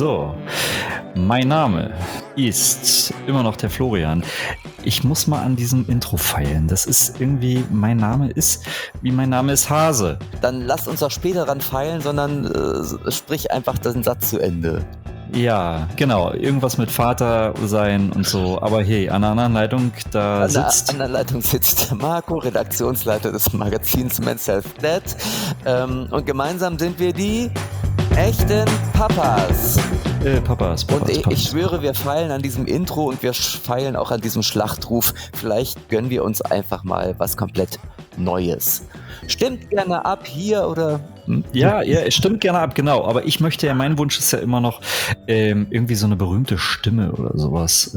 So, mein Name ist immer noch der Florian. Ich muss mal an diesem Intro feilen. Das ist irgendwie, mein Name ist Hase. Dann lass uns auch später ran feilen, sondern sprich einfach den Satz zu Ende. Ja, genau. Irgendwas mit Vater sein und so. Aber hey, an der anderen Leitung, An der Leitung sitzt der Marco, Redaktionsleiter des Magazins Men's Health Dad. Und gemeinsam sind wir die echten Papas. Papas. Und ich schwöre, wir feilen an diesem Intro und wir feilen auch an diesem Schlachtruf. Vielleicht gönnen wir uns einfach mal was komplett Neues. Stimmt gerne ab hier oder... Ja, es stimmt gerne ab, genau. Aber ich möchte ja, mein Wunsch ist ja immer noch irgendwie so eine berühmte Stimme oder sowas.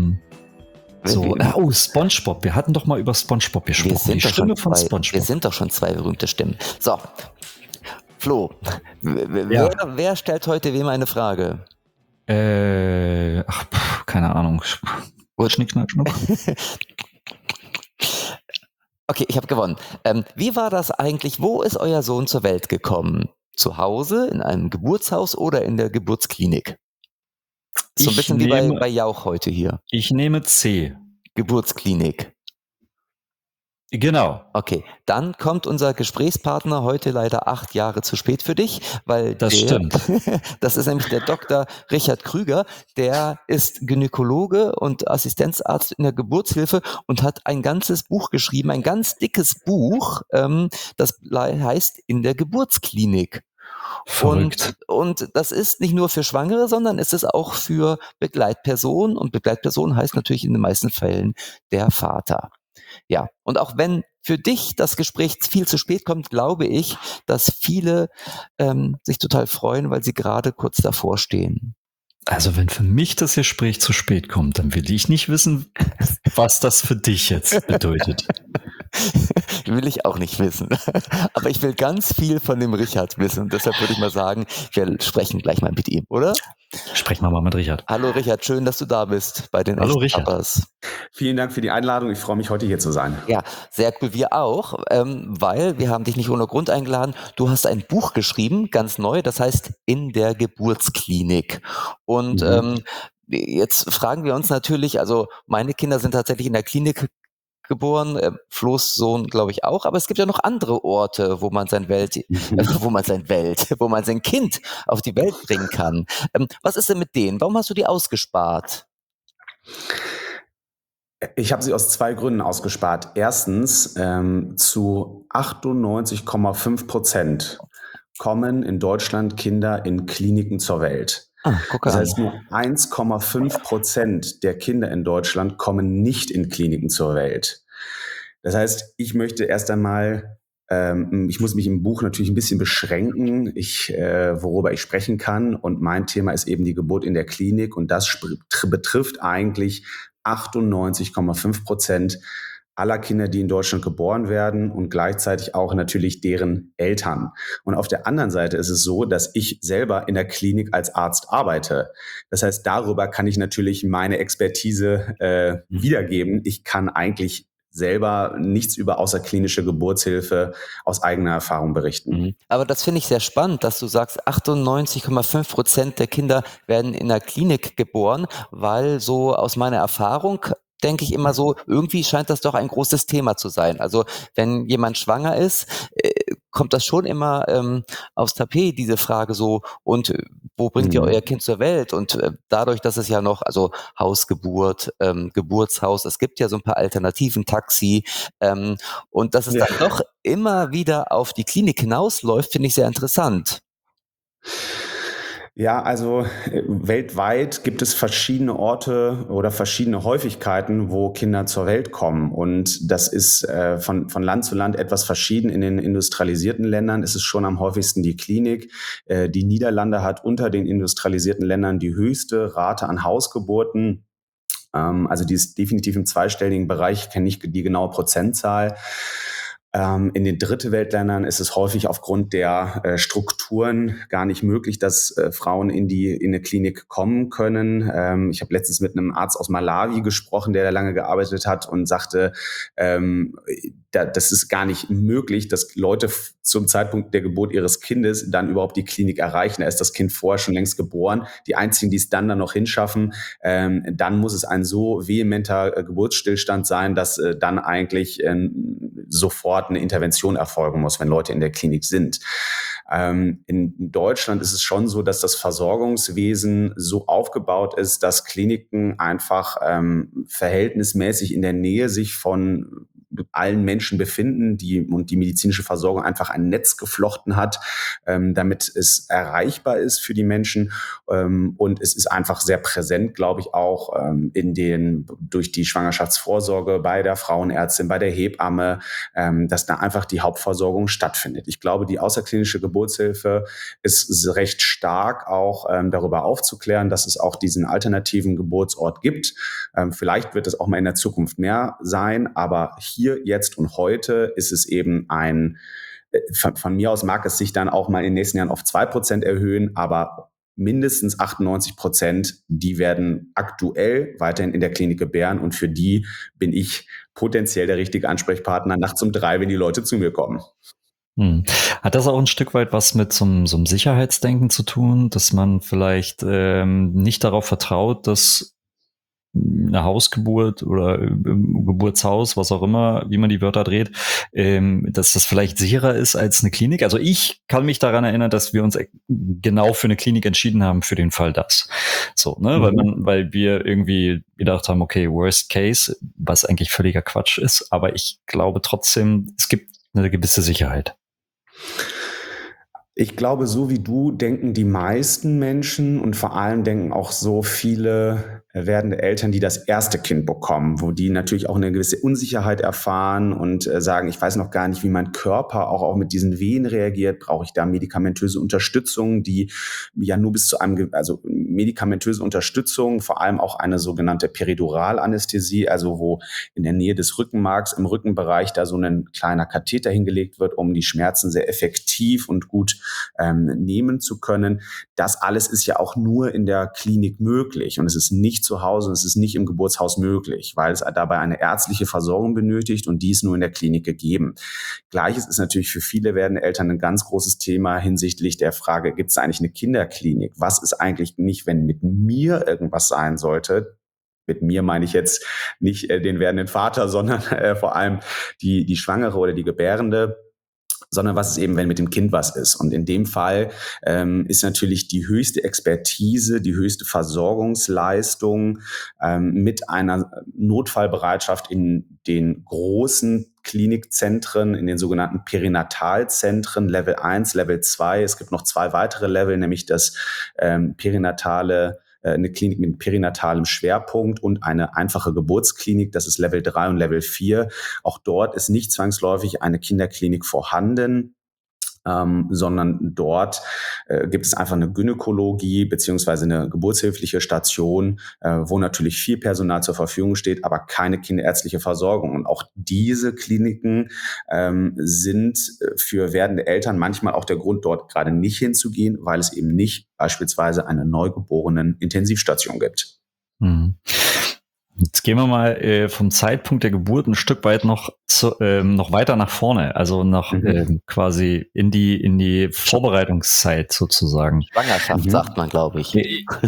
SpongeBob. Wir hatten doch mal über SpongeBob gesprochen. Die Stimme von SpongeBob. Wir sind doch schon zwei berühmte Stimmen. So, Flo, wer stellt heute wem eine Frage? Keine Ahnung. Schnick, schnack, schnuck. Okay, ich habe gewonnen. Wie war das eigentlich? Wo ist euer Sohn zur Welt gekommen? Zu Hause, in einem Geburtshaus oder in der Geburtsklinik? So ein bisschen wie bei Jauch heute hier. Ich nehme C. Geburtsklinik. Genau. Okay, dann kommt unser Gesprächspartner heute leider 8 Jahre zu spät für dich, weil stimmt. Das ist nämlich der Dr. Richard Krüger, der ist Gynäkologe und Assistenzarzt in der Geburtshilfe und hat ein ganzes Buch geschrieben, ein ganz dickes Buch, das heißt In der Geburtsklinik. Verrückt. Und das ist nicht nur für Schwangere, sondern es ist auch für Begleitpersonen und Begleitperson heißt natürlich in den meisten Fällen der Vater. Ja, und auch wenn für dich das Gespräch viel zu spät kommt, glaube ich, dass viele sich total freuen, weil sie gerade kurz davor stehen. Also wenn für mich das Gespräch zu spät kommt, dann will ich nicht wissen, was das für dich jetzt bedeutet. Will ich auch nicht wissen. Aber ich will ganz viel von dem Richard wissen. Und deshalb würde ich mal sagen, wir sprechen gleich mal mit ihm, oder? Sprechen wir mal mit Richard. Hallo Richard, schön, dass du da bist bei den Hallo Richard. Papas. Vielen Dank für die Einladung. Ich freue mich, heute hier zu sein. Ja, sehr cool. Wir auch, weil wir haben dich nicht ohne Grund eingeladen. Du hast ein Buch geschrieben, ganz neu, das heißt In der Geburtsklinik. Und jetzt fragen wir uns natürlich, also meine Kinder sind tatsächlich in der Klinik geboren, Flo's Sohn glaube ich auch, aber es gibt ja noch andere Orte, wo man sein Kind auf die Welt bringen kann. Was ist denn mit denen? Warum hast du die ausgespart? Ich habe sie aus 2 Gründen ausgespart. Erstens, zu 98,5% kommen in Deutschland Kinder in Kliniken zur Welt. Das heißt, nur 1,5% der Kinder in Deutschland kommen nicht in Kliniken zur Welt. Das heißt, ich möchte erst einmal, ich muss mich im Buch natürlich ein bisschen beschränken, worüber ich sprechen kann. Und mein Thema ist eben die Geburt in der Klinik. Und das betrifft eigentlich 98,5% aller Kinder, die in Deutschland geboren werden und gleichzeitig auch natürlich deren Eltern. Und auf der anderen Seite ist es so, dass ich selber in der Klinik als Arzt arbeite. Das heißt, darüber kann ich natürlich meine Expertise wiedergeben. Ich kann eigentlich selber nichts über außerklinische Geburtshilfe aus eigener Erfahrung berichten. Aber das finde ich sehr spannend, dass du sagst, 98,5% der Kinder werden in der Klinik geboren, weil so aus meiner Erfahrung denke ich immer so, irgendwie scheint das doch ein großes Thema zu sein. Also wenn jemand schwanger ist, kommt das schon immer aufs Tapet, diese Frage so, und wo bringt ihr euer Kind zur Welt? Und dadurch, dass es ja noch, also Hausgeburt, Geburtshaus, es gibt ja so ein paar Alternativen, Taxi, und dass es dann doch immer wieder auf die Klinik hinausläuft, finde ich sehr interessant. Ja, also weltweit gibt es verschiedene Orte oder verschiedene Häufigkeiten, wo Kinder zur Welt kommen. Und das ist von Land zu Land etwas verschieden. In den industrialisierten Ländern ist es schon am häufigsten die Klinik. Die Niederlande hat unter den industrialisierten Ländern die höchste Rate an Hausgeburten. Also die ist definitiv im zweistelligen Bereich, ich kenne nicht die genaue Prozentzahl. In den Dritte Weltländern ist es häufig aufgrund der Strukturen gar nicht möglich, dass Frauen in eine Klinik kommen können. Ich habe letztens mit einem Arzt aus Malawi gesprochen, der da lange gearbeitet hat und sagte, das ist gar nicht möglich, dass Leute zum Zeitpunkt der Geburt ihres Kindes dann überhaupt die Klinik erreichen. Da ist das Kind vorher schon längst geboren. Die einzigen, die es dann noch hinschaffen, dann muss es ein so vehementer Geburtsstillstand sein, dass dann eigentlich sofort eine Intervention erfolgen muss, wenn Leute in der Klinik sind. In Deutschland ist es schon so, dass das Versorgungswesen so aufgebaut ist, dass Kliniken einfach verhältnismäßig in der Nähe sich von allen Menschen befinden, und die medizinische Versorgung einfach ein Netz geflochten hat, damit es erreichbar ist für die Menschen. Und es ist einfach sehr präsent, glaube ich, auch durch die Schwangerschaftsvorsorge bei der Frauenärztin, bei der Hebamme, dass da einfach die Hauptversorgung stattfindet. Ich glaube, die außerklinische Geburtshilfe ist recht stark auch darüber aufzuklären, dass es auch diesen alternativen Geburtsort gibt. Vielleicht wird es auch mal in der Zukunft mehr sein, aber hier, jetzt und heute ist es eben von mir aus mag es sich dann auch mal in den nächsten Jahren auf 2% erhöhen, aber mindestens 98%, die werden aktuell weiterhin in der Klinik gebären und für die bin ich potenziell der richtige Ansprechpartner nachts um 3, wenn die Leute zu mir kommen. Hat das auch ein Stück weit was mit so einem Sicherheitsdenken zu tun, dass man vielleicht nicht darauf vertraut, dass eine Hausgeburt oder Geburtshaus, was auch immer, wie man die Wörter dreht, dass das vielleicht sicherer ist als eine Klinik? Also ich kann mich daran erinnern, dass wir uns genau für eine Klinik entschieden haben für den Fall das. So, ne, weil wir irgendwie gedacht haben, okay, worst case, was eigentlich völliger Quatsch ist, aber ich glaube trotzdem, es gibt eine gewisse Sicherheit. Ich glaube, so wie du denken die meisten Menschen und vor allem denken auch so viele werdende Eltern, die das erste Kind bekommen, wo die natürlich auch eine gewisse Unsicherheit erfahren und sagen, ich weiß noch gar nicht, wie mein Körper auch mit diesen Wehen reagiert. Brauche ich da medikamentöse Unterstützung, die ja nur bis zu also medikamentöse Unterstützung, vor allem auch eine sogenannte Periduralanästhesie, also wo in der Nähe des Rückenmarks im Rückenbereich da so ein kleiner Katheter hingelegt wird, um die Schmerzen sehr effektiv und gut nehmen zu können. Das alles ist ja auch nur in der Klinik möglich und es ist nicht zu Hause und es ist nicht im Geburtshaus möglich, weil es dabei eine ärztliche Versorgung benötigt und die ist nur in der Klinik gegeben. Gleiches ist natürlich für viele werdende Eltern ein ganz großes Thema hinsichtlich der Frage, gibt es eigentlich eine Kinderklinik? Was ist eigentlich nicht, wenn mit mir irgendwas sein sollte? Mit mir meine ich jetzt nicht den werdenden Vater, sondern vor allem die Schwangere oder die Gebärende, sondern was ist eben, wenn mit dem Kind was ist. Und in dem Fall ist natürlich die höchste Expertise, die höchste Versorgungsleistung mit einer Notfallbereitschaft in den großen Klinikzentren, in den sogenannten Perinatalzentren, Level 1, Level 2. Es gibt noch 2 weitere Level, nämlich das perinatale eine Klinik mit perinatalem Schwerpunkt und eine einfache Geburtsklinik, das ist Level 3 und Level 4. Auch dort ist nicht zwangsläufig eine Kinderklinik vorhanden, sondern dort gibt es einfach eine Gynäkologie beziehungsweise eine geburtshilfliche Station, wo natürlich viel Personal zur Verfügung steht, aber keine kinderärztliche Versorgung. Und auch diese Kliniken sind für werdende Eltern manchmal auch der Grund, dort gerade nicht hinzugehen, weil es eben nicht beispielsweise eine Neugeborenen-Intensivstation gibt. Mhm. Jetzt gehen wir mal vom Zeitpunkt der Geburt ein Stück weit noch weiter nach vorne, also noch quasi in die Vorbereitungszeit sozusagen. Schwangerschaft sagt man, glaube ich.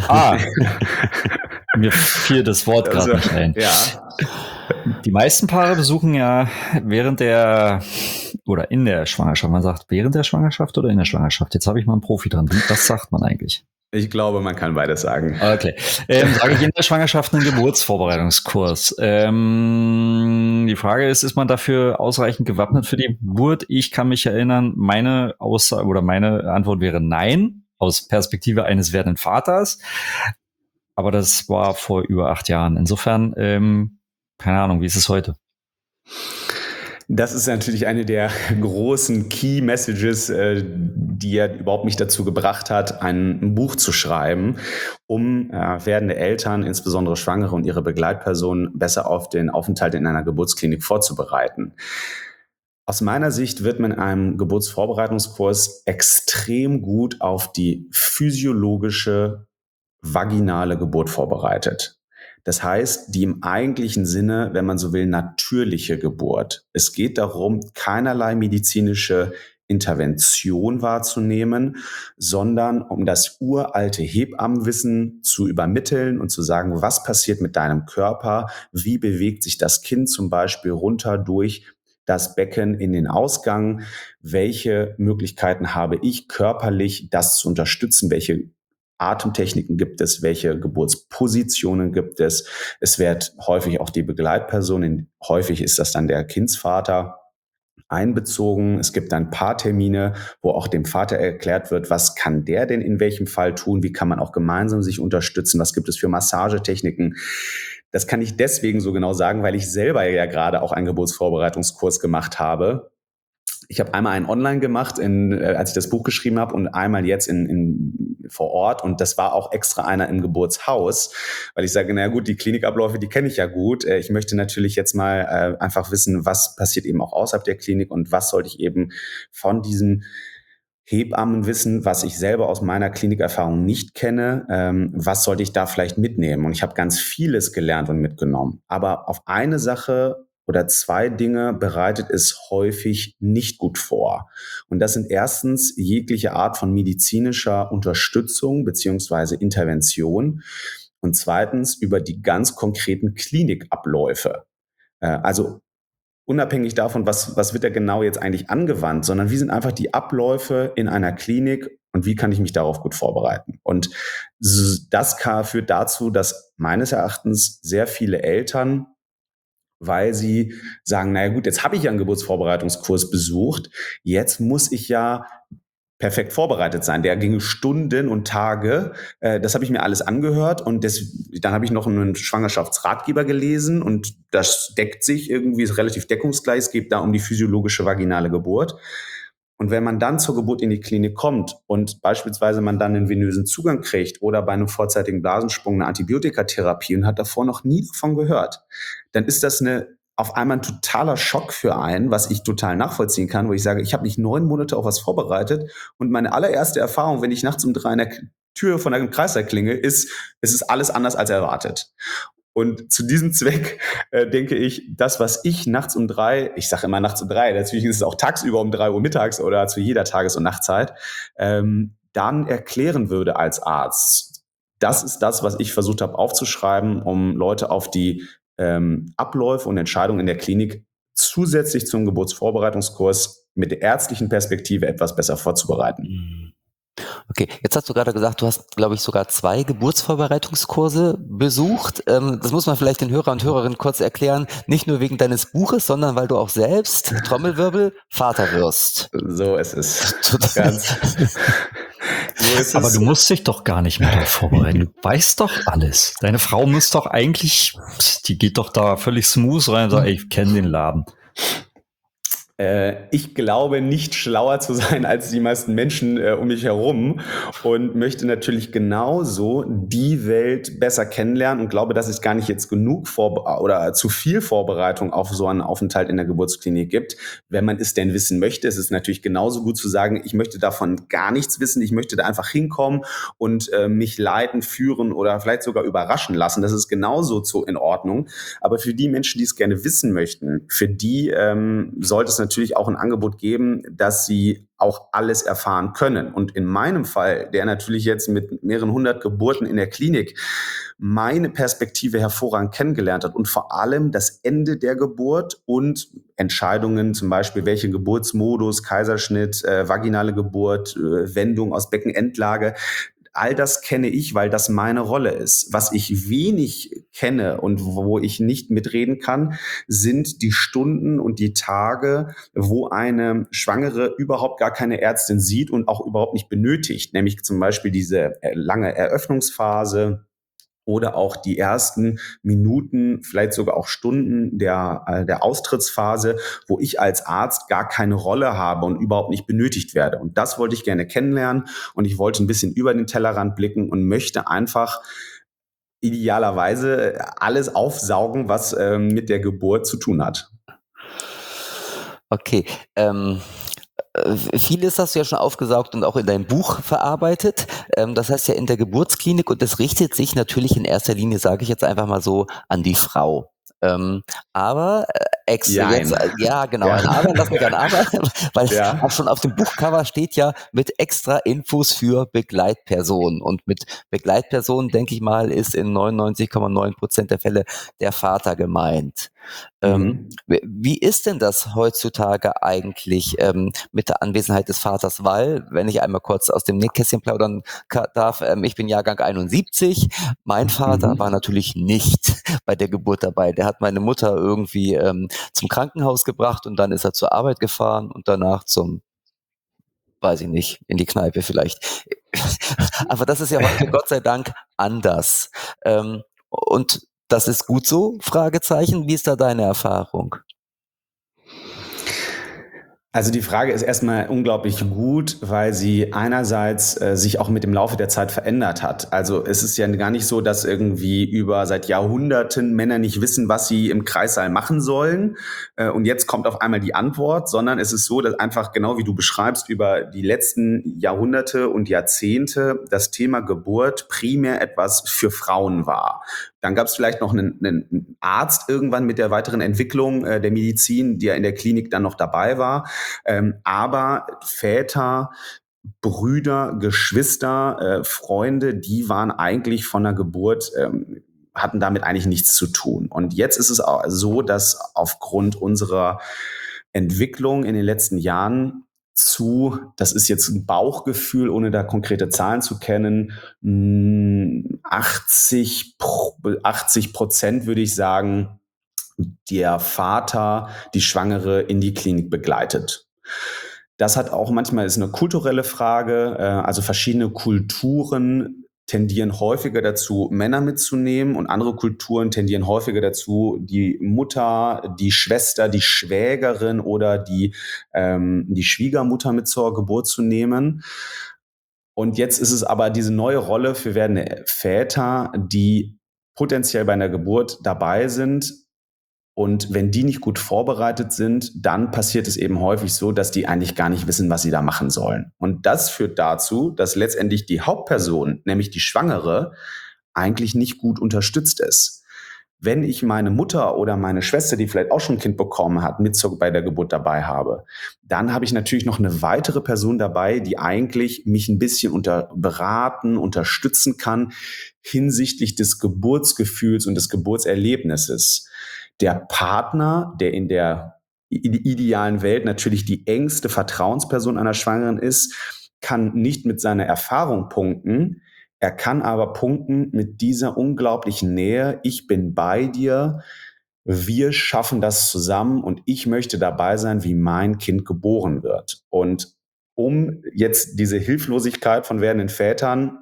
Mir fiel das Wort gerade nicht ein. Ja. Die meisten Paare besuchen ja in der Schwangerschaft. Man sagt während der Schwangerschaft oder in der Schwangerschaft. Jetzt habe ich mal einen Profi dran. Was sagt man eigentlich? Ich glaube, man kann beides sagen. Okay. Sage ich in der Schwangerschaft einen Geburtsvorbereitungskurs. Die Frage ist man dafür ausreichend gewappnet für die Geburt? Ich kann mich erinnern, meine Aussage oder meine Antwort wäre nein, aus Perspektive eines werdenden Vaters. Aber das war vor über 8 Jahren. Insofern, keine Ahnung, wie ist es heute? Das ist natürlich eine der großen Key Messages, die ja überhaupt mich dazu gebracht hat, ein Buch zu schreiben, um werdende Eltern, insbesondere Schwangere und ihre Begleitpersonen, besser auf den Aufenthalt in einer Geburtsklinik vorzubereiten. Aus meiner Sicht wird man in einem Geburtsvorbereitungskurs extrem gut auf die physiologische vaginale Geburt vorbereitet. Das heißt, die im eigentlichen Sinne, wenn man so will, natürliche Geburt. Es geht darum, keinerlei medizinische Intervention wahrzunehmen, sondern um das uralte Hebammenwissen zu übermitteln und zu sagen, was passiert mit deinem Körper, wie bewegt sich das Kind zum Beispiel runter durch das Becken in den Ausgang, welche Möglichkeiten habe ich körperlich, das zu unterstützen, welche Atemtechniken gibt es, welche Geburtspositionen gibt es. Es wird häufig auch die Begleitperson, häufig ist das dann der Kindsvater, einbezogen. Es gibt dann Paartermine, wo auch dem Vater erklärt wird, was kann der denn in welchem Fall tun, wie kann man auch gemeinsam sich unterstützen, was gibt es für Massagetechniken. Das kann ich deswegen so genau sagen, weil ich selber ja gerade auch einen Geburtsvorbereitungskurs gemacht habe. Ich habe einmal einen online gemacht, als ich das Buch geschrieben habe, und einmal jetzt vor Ort. Und das war auch extra einer im Geburtshaus, weil ich sage, naja gut, die Klinikabläufe, die kenne ich ja gut. Ich möchte natürlich jetzt mal einfach wissen, was passiert eben auch außerhalb der Klinik und was sollte ich eben von diesem Hebammenwissen, was ich selber aus meiner Klinikerfahrung nicht kenne, was sollte ich da vielleicht mitnehmen? Und ich habe ganz vieles gelernt und mitgenommen. Aber auf eine Sache oder zwei Dinge bereitet es häufig nicht gut vor. Und das sind erstens jegliche Art von medizinischer Unterstützung beziehungsweise Intervention und zweitens über die ganz konkreten Klinikabläufe. Also unabhängig davon, was wird da genau jetzt eigentlich angewandt, sondern wie sind einfach die Abläufe in einer Klinik und wie kann ich mich darauf gut vorbereiten? Und das führt dazu, dass meines Erachtens sehr viele Eltern, weil sie sagen, naja gut, jetzt habe ich ja einen Geburtsvorbereitungskurs besucht, jetzt muss ich ja perfekt vorbereitet sein. Der ging Stunden und Tage. Das habe ich mir alles angehört und dann habe ich noch einen Schwangerschaftsratgeber gelesen und das deckt sich irgendwie, ist relativ deckungsgleich. Es geht da um die physiologische vaginale Geburt. Und wenn man dann zur Geburt in die Klinik kommt und beispielsweise man dann einen venösen Zugang kriegt oder bei einem vorzeitigen Blasensprung eine Antibiotikatherapie und hat davor noch nie davon gehört, dann ist das auf einmal ein totaler Schock für einen, was ich total nachvollziehen kann, wo ich sage, ich habe mich 9 Monate auf was vorbereitet und meine allererste Erfahrung, wenn ich nachts um 3 an der Tür von einem Kreißsaal klinge, ist, es ist alles anders als erwartet. Und zu diesem Zweck denke ich, das, was ich nachts um 3, ich sage immer nachts um 3, natürlich ist es auch tagsüber um 3 Uhr mittags oder zu jeder Tages- und Nachtzeit, dann erklären würde als Arzt. Das ist das, was ich versucht habe aufzuschreiben, um Leute auf die Abläufe und Entscheidungen in der Klinik zusätzlich zum Geburtsvorbereitungskurs mit der ärztlichen Perspektive etwas besser vorzubereiten. Okay, jetzt hast du gerade gesagt, du hast, glaube ich, sogar 2 Geburtsvorbereitungskurse besucht. Das muss man vielleicht den Hörer und Hörerinnen kurz erklären. Nicht nur wegen deines Buches, sondern weil du auch selbst, Trommelwirbel, Vater wirst. So ist es. Aber du musst dich doch gar nicht mehr darauf vorbereiten. Du weißt doch alles. Deine Frau muss doch eigentlich, die geht doch da völlig smooth rein und sagt, ey, ich kenne den Laden. Ich glaube, nicht schlauer zu sein als die meisten Menschen um mich herum und möchte natürlich genauso die Welt besser kennenlernen und glaube, dass es gar nicht jetzt genug oder zu viel Vorbereitung auf so einen Aufenthalt in der Geburtsklinik gibt. Wenn man es denn wissen möchte, ist es natürlich genauso gut zu sagen, ich möchte davon gar nichts wissen, ich möchte da einfach hinkommen und mich leiten, führen oder vielleicht sogar überraschen lassen. Das ist genauso in Ordnung. Aber für die Menschen, die es gerne wissen möchten, für die sollte es natürlich auch ein Angebot geben, dass sie auch alles erfahren können. Und in meinem Fall, der natürlich jetzt mit mehreren 100 Geburten in der Klinik meine Perspektive hervorragend kennengelernt hat und vor allem das Ende der Geburt und Entscheidungen, zum Beispiel welche Geburtsmodus, Kaiserschnitt, vaginale Geburt, Wendung aus Beckenendlage, all das kenne ich, weil das meine Rolle ist. Was ich wenig kenne und wo ich nicht mitreden kann, sind die Stunden und die Tage, wo eine Schwangere überhaupt gar keine Ärztin sieht und auch überhaupt nicht benötigt. Nämlich zum Beispiel diese lange Eröffnungsphase oder auch die ersten Minuten, vielleicht sogar auch Stunden der Austrittsphase, wo ich als Arzt gar keine Rolle habe und überhaupt nicht benötigt werde. Und das wollte ich gerne kennenlernen und ich wollte ein bisschen über den Tellerrand blicken und möchte einfach idealerweise alles aufsaugen, was mit der Geburt zu tun hat. Okay, vieles hast du ja schon aufgesaugt und auch in deinem Buch verarbeitet. Das heißt ja in der Geburtsklinik, und das richtet sich natürlich in erster Linie, sage ich jetzt einfach mal so, an die Frau. Aber jetzt, ja genau, ein Aber, lass mich ein Aber, weil auch schon auf dem Buchcover steht ja mit extra Infos für Begleitpersonen. Und mit Begleitpersonen, denke ich mal, ist in 99,9% der Fälle der Vater gemeint. Wie ist denn das heutzutage eigentlich mit der Anwesenheit des Vaters? Weil, wenn ich einmal kurz aus dem Nähkästchen plaudern darf, ich bin Jahrgang 71, mein Vater war natürlich nicht bei der Geburt dabei. Der hat meine Mutter irgendwie zum Krankenhaus gebracht und dann ist er zur Arbeit gefahren und danach weiß ich nicht, in die Kneipe vielleicht. Aber das ist ja heute Gott sei Dank anders. Und das ist gut so? Fragezeichen. Wie ist da deine Erfahrung? Also die Frage ist erstmal unglaublich gut, weil sie einerseits sich auch mit dem Laufe der Zeit verändert hat. Also es ist ja gar nicht so, dass irgendwie seit Jahrhunderten Männer nicht wissen, was sie im Kreissaal machen sollen. Und jetzt kommt auf einmal die Antwort, sondern es ist so, dass einfach genau wie du beschreibst, über die letzten Jahrhunderte und Jahrzehnte das Thema Geburt primär etwas für Frauen war. Dann gab es vielleicht noch einen Arzt irgendwann mit der weiteren Entwicklung der Medizin, der in der Klinik dann noch dabei war. Aber Väter, Brüder, Geschwister, Freunde, die waren eigentlich von der Geburt, hatten damit eigentlich nichts zu tun. Und jetzt ist es auch so, dass aufgrund unserer Entwicklung in den letzten Jahren das ist jetzt ein Bauchgefühl, ohne da konkrete Zahlen zu kennen, 80% würde ich sagen, der Vater die Schwangere in die Klinik begleitet. Das hat auch manchmal ist eine kulturelle Frage, also verschiedene Kulturen tendieren häufiger dazu, Männer mitzunehmen, und andere Kulturen tendieren häufiger dazu, die Mutter, die Schwester, die Schwägerin oder die Schwiegermutter mit zur Geburt zu nehmen. Und jetzt ist es aber diese neue Rolle für werdende Väter, die potenziell bei einer Geburt dabei sind. Und wenn die nicht gut vorbereitet sind, dann passiert es eben häufig so, dass die eigentlich gar nicht wissen, was sie da machen sollen. Und das führt dazu, dass letztendlich die Hauptperson, nämlich die Schwangere, eigentlich nicht gut unterstützt ist. Wenn ich meine Mutter oder meine Schwester, die vielleicht auch schon ein Kind bekommen hat, bei der Geburt dabei habe, dann habe ich natürlich noch eine weitere Person dabei, die eigentlich mich ein bisschen unterstützen kann hinsichtlich des Geburtsgefühls und des Geburtserlebnisses. Der Partner, der in der idealen Welt natürlich die engste Vertrauensperson einer Schwangeren ist, kann nicht mit seiner Erfahrung punkten. Er kann aber punkten mit dieser unglaublichen Nähe. Ich bin bei dir. Wir schaffen das zusammen und ich möchte dabei sein, wie mein Kind geboren wird. Und um jetzt diese Hilflosigkeit von werdenden Vätern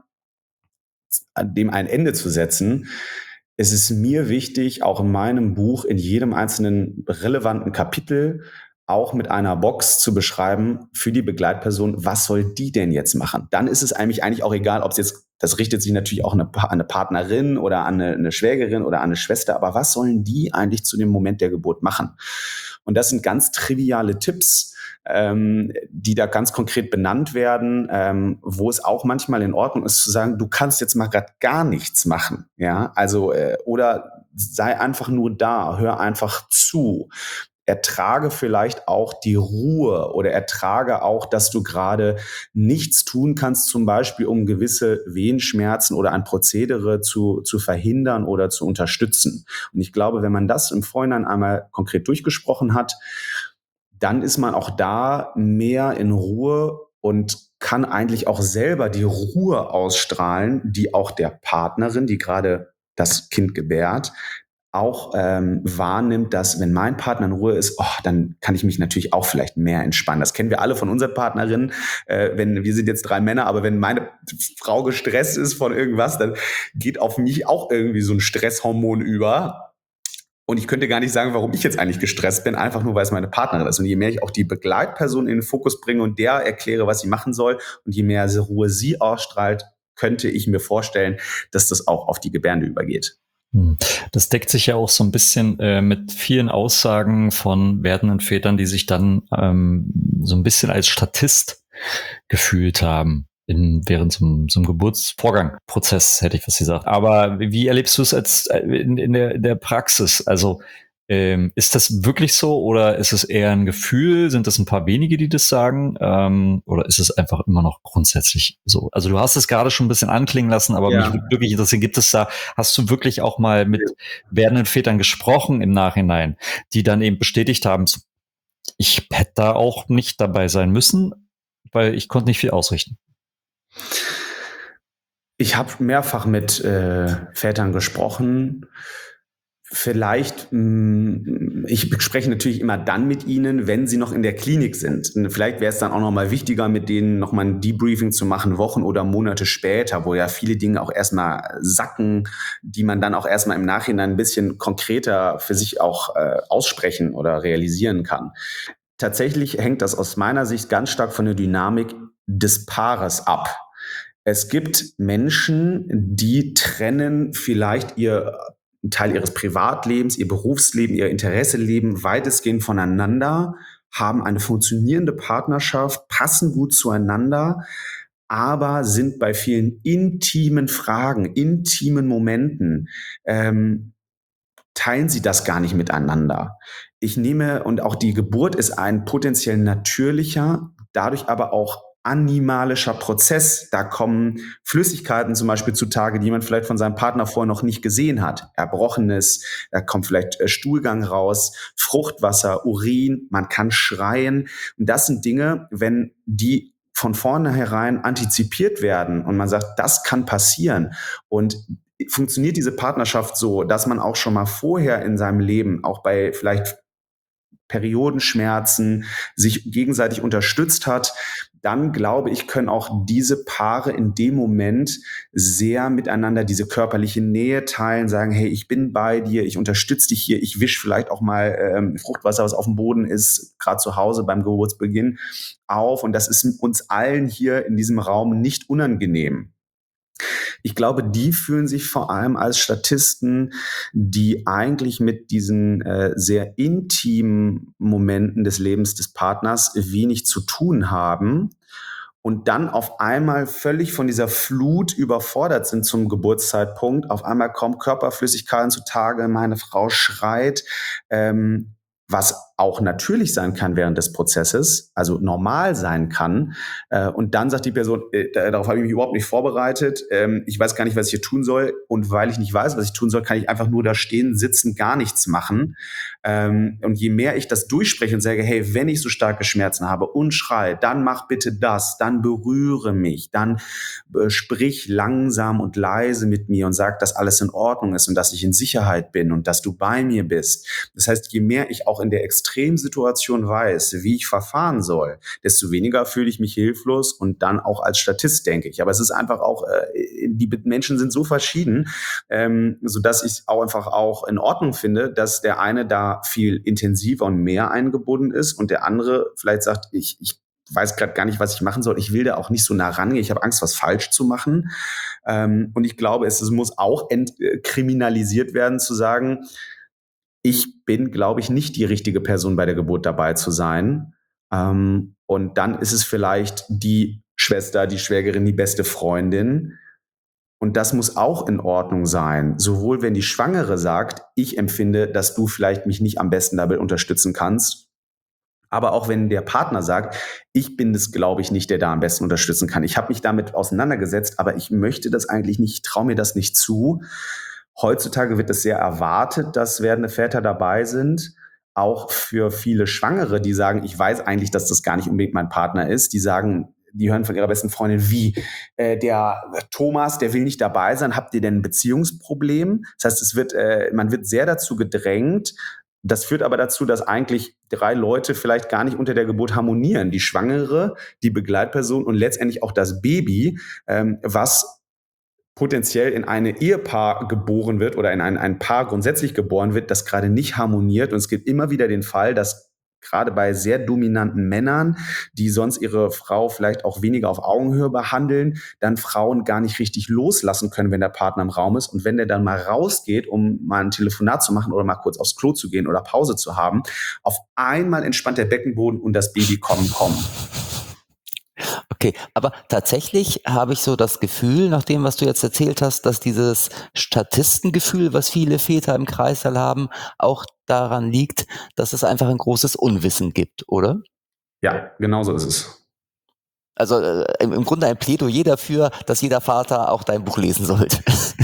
dem ein Ende zu setzen, es ist mir wichtig, auch in meinem Buch in jedem einzelnen relevanten Kapitel auch mit einer Box zu beschreiben für die Begleitperson, was soll die denn jetzt machen? Dann ist es eigentlich auch egal, ob es jetzt, das richtet sich natürlich auch an eine Partnerin oder an eine Schwägerin oder an eine Schwester, aber was sollen die eigentlich zu dem Moment der Geburt machen? Und das sind ganz triviale Tipps, die da ganz konkret benannt werden, wo es auch manchmal in Ordnung ist zu sagen, du kannst jetzt mal gerade gar nichts machen, ja, also oder sei einfach nur da, hör einfach zu. Ertrage vielleicht auch die Ruhe oder ertrage auch, dass du gerade nichts tun kannst, zum Beispiel um gewisse Wehenschmerzen oder ein Prozedere zu verhindern oder zu unterstützen. Und ich glaube, wenn man das im Vorhinein einmal konkret durchgesprochen hat, dann ist man auch da mehr in Ruhe und kann eigentlich auch selber die Ruhe ausstrahlen, die auch der Partnerin, die gerade das Kind gebärt, auch wahrnimmt, dass wenn mein Partner in Ruhe ist, dann kann ich mich natürlich auch vielleicht mehr entspannen. Das kennen wir alle von unseren Partnerinnen. Wir sind jetzt 3 Männer, aber wenn meine Frau gestresst ist von irgendwas, dann geht auf mich auch irgendwie so ein Stresshormon über. Und ich könnte gar nicht sagen, warum ich jetzt eigentlich gestresst bin, einfach nur, weil es meine Partnerin ist. Und je mehr ich auch die Begleitperson in den Fokus bringe und der erkläre, was sie machen soll, und je mehr Ruhe sie ausstrahlt, könnte ich mir vorstellen, dass das auch auf die Gebärende übergeht. Das deckt sich ja auch so ein bisschen mit vielen Aussagen von werdenden Vätern, die sich dann so ein bisschen als Statist gefühlt haben während so einem Geburtsvorgang, Prozess, hätte ich fast gesagt. Aber wie erlebst du es als in der Praxis? Also ist das wirklich so oder ist es eher ein Gefühl? Sind das ein paar wenige, die das sagen? Oder ist es einfach immer noch grundsätzlich so? Also du hast es gerade schon ein bisschen anklingen lassen, aber mich würde wirklich interessieren, hast du wirklich auch mal mit werdenden Vätern gesprochen im Nachhinein, die dann eben bestätigt haben, ich hätte da auch nicht dabei sein müssen, weil ich konnte nicht viel ausrichten? Ich habe mehrfach mit Vätern gesprochen. Vielleicht, ich spreche natürlich immer dann mit ihnen, wenn sie noch in der Klinik sind. Und vielleicht wäre es dann auch noch mal wichtiger, mit denen noch mal ein Debriefing zu machen, Wochen oder Monate später, wo ja viele Dinge auch erstmal sacken, die man dann auch erstmal im Nachhinein ein bisschen konkreter für sich auch aussprechen oder realisieren kann. Tatsächlich hängt das aus meiner Sicht ganz stark von der Dynamik des Paares ab. Es gibt Menschen, die trennen vielleicht einen Teil ihres Privatlebens, ihr Berufsleben, ihr Interesseleben weitestgehend voneinander, haben eine funktionierende Partnerschaft, passen gut zueinander, aber sind bei vielen intimen Fragen, intimen Momenten, teilen sie das gar nicht miteinander. Und auch die Geburt ist ein potenziell natürlicher, dadurch aber auch animalischer Prozess. Da kommen Flüssigkeiten zum Beispiel zutage, die man vielleicht von seinem Partner vorher noch nicht gesehen hat. Erbrochenes, da kommt vielleicht Stuhlgang raus, Fruchtwasser, Urin, man kann schreien. Und das sind Dinge, wenn die von vornherein antizipiert werden und man sagt, das kann passieren und funktioniert diese Partnerschaft so, dass man auch schon mal vorher in seinem Leben, auch bei vielleicht Periodenschmerzen, sich gegenseitig unterstützt hat, dann glaube ich, können auch diese Paare in dem Moment sehr miteinander diese körperliche Nähe teilen, sagen, hey, ich bin bei dir, ich unterstütze dich hier, ich wische vielleicht auch mal Fruchtwasser, was auf dem Boden ist, gerade zu Hause beim Geburtsbeginn, auf. Und das ist uns allen hier in diesem Raum nicht unangenehm. Ich glaube, die fühlen sich vor allem als Statisten, die eigentlich mit diesen sehr intimen Momenten des Lebens des Partners wenig zu tun haben und dann auf einmal völlig von dieser Flut überfordert sind zum Geburtszeitpunkt. Auf einmal kommen Körperflüssigkeiten zutage, meine Frau schreit, was auch natürlich sein kann während des Prozesses, also normal sein kann. Und dann sagt die Person, darauf habe ich mich überhaupt nicht vorbereitet, ich weiß gar nicht, was ich hier tun soll. Und weil ich nicht weiß, was ich tun soll, kann ich einfach nur da stehen, sitzen, gar nichts machen. Und je mehr ich das durchspreche und sage, hey, wenn ich so starke Schmerzen habe und schreie, dann mach bitte das, dann berühre mich, dann sprich langsam und leise mit mir und sag, dass alles in Ordnung ist und dass ich in Sicherheit bin und dass du bei mir bist. Das heißt, je mehr ich auch in der Extremsituation weiß, wie ich verfahren soll, desto weniger fühle ich mich hilflos und dann auch als Statist, denke ich. Aber es ist einfach auch, die Menschen sind so verschieden, sodass ich auch einfach auch in Ordnung finde, dass der eine da viel intensiver und mehr eingebunden ist und der andere vielleicht sagt, ich weiß gerade gar nicht, was ich machen soll. Ich will da auch nicht so nah rangehen. Ich habe Angst, was falsch zu machen. Und ich glaube, es muss auch entkriminalisiert werden, zu sagen, ich bin, glaube ich, nicht die richtige Person bei der Geburt dabei zu sein. Und dann ist es vielleicht die Schwester, die Schwägerin, die beste Freundin. Und das muss auch in Ordnung sein. Sowohl wenn die Schwangere sagt, ich empfinde, dass du vielleicht mich nicht am besten dabei unterstützen kannst. Aber auch wenn der Partner sagt, ich bin es, glaube ich, nicht, der da am besten unterstützen kann. Ich habe mich damit auseinandergesetzt, aber ich möchte das eigentlich nicht, ich traue mir das nicht zu. Heutzutage wird es sehr erwartet, dass werdende Väter dabei sind. Auch für viele Schwangere, die sagen, ich weiß eigentlich, dass das gar nicht unbedingt mein Partner ist. Die sagen, die hören von ihrer besten Freundin, wie, der Thomas, der will nicht dabei sein. Habt ihr denn ein Beziehungsproblem? Das heißt, man wird sehr dazu gedrängt. Das führt aber dazu, dass eigentlich 3 Leute vielleicht gar nicht unter der Geburt harmonieren. Die Schwangere, die Begleitperson und letztendlich auch das Baby, was potenziell in eine Ehepaar geboren wird oder in ein Paar grundsätzlich geboren wird, das gerade nicht harmoniert. Und es gibt immer wieder den Fall, dass gerade bei sehr dominanten Männern, die sonst ihre Frau vielleicht auch weniger auf Augenhöhe behandeln, dann Frauen gar nicht richtig loslassen können, wenn der Partner im Raum ist. Und wenn der dann mal rausgeht, um mal ein Telefonat zu machen oder mal kurz aufs Klo zu gehen oder Pause zu haben, auf einmal entspannt der Beckenboden und das Baby kommen. Okay, aber tatsächlich habe ich so das Gefühl, nach dem, was du jetzt erzählt hast, dass dieses Statistengefühl, was viele Väter im Kreißsaal haben, auch daran liegt, dass es einfach ein großes Unwissen gibt, oder? Ja, genau so ist es. Also im Grunde ein Plädoyer dafür, dass jeder Vater auch dein Buch lesen sollte.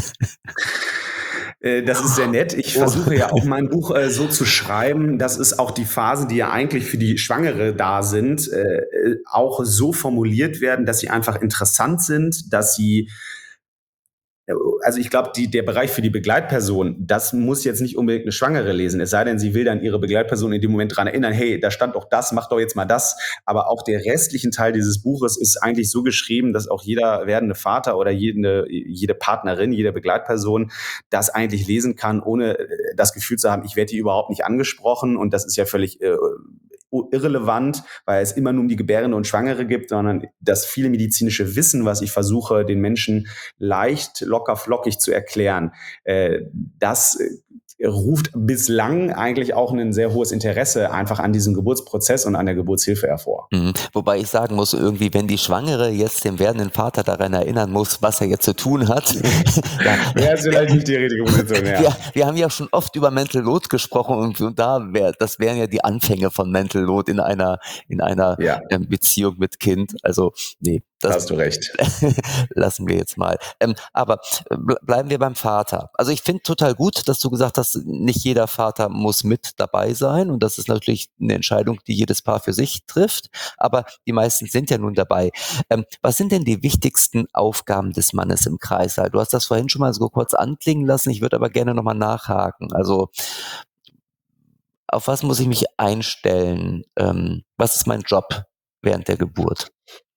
Das ist sehr nett. Ich versuche ja auch mein Buch so zu schreiben, dass es auch die Phasen, die ja eigentlich für die Schwangere da sind, auch so formuliert werden, dass sie einfach interessant sind, dass sie also ich glaube, der Bereich für die Begleitperson, das muss jetzt nicht unbedingt eine Schwangere lesen, es sei denn, sie will dann ihre Begleitperson in dem Moment dran erinnern, hey, da stand doch das, mach doch jetzt mal das. Aber auch der restliche Teil dieses Buches ist eigentlich so geschrieben, dass auch jeder werdende Vater oder jede Partnerin, jede Begleitperson das eigentlich lesen kann, ohne das Gefühl zu haben, ich werde hier überhaupt nicht angesprochen. Und das ist ja völlig irrelevant, weil es immer nur um die Gebärende und Schwangere gibt, sondern das viele medizinische Wissen, was ich versuche, den Menschen leicht, locker, flockig zu erklären, das ruft bislang eigentlich auch ein sehr hohes Interesse einfach an diesem Geburtsprozess und an der Geburtshilfe hervor. Wobei ich sagen muss, irgendwie, wenn die Schwangere jetzt den werdenden Vater daran erinnern muss, was er jetzt zu tun hat. Ja, ist vielleicht nicht die richtige Position, ja. Wir haben ja schon oft über Mental Load gesprochen und das wären ja die Anfänge von Mental Load in einer Beziehung mit Kind. Also, nee. Da hast du recht. Lassen wir jetzt mal. Aber bleiben wir beim Vater. Also ich finde total gut, dass du gesagt hast, nicht jeder Vater muss mit dabei sein. Und das ist natürlich eine Entscheidung, die jedes Paar für sich trifft. Aber die meisten sind ja nun dabei. Was sind denn die wichtigsten Aufgaben des Mannes im Kreißsaal? Du hast das vorhin schon mal so kurz anklingen lassen. Ich würde aber gerne nochmal nachhaken. Also auf was muss ich mich einstellen? Was ist mein Job während der Geburt?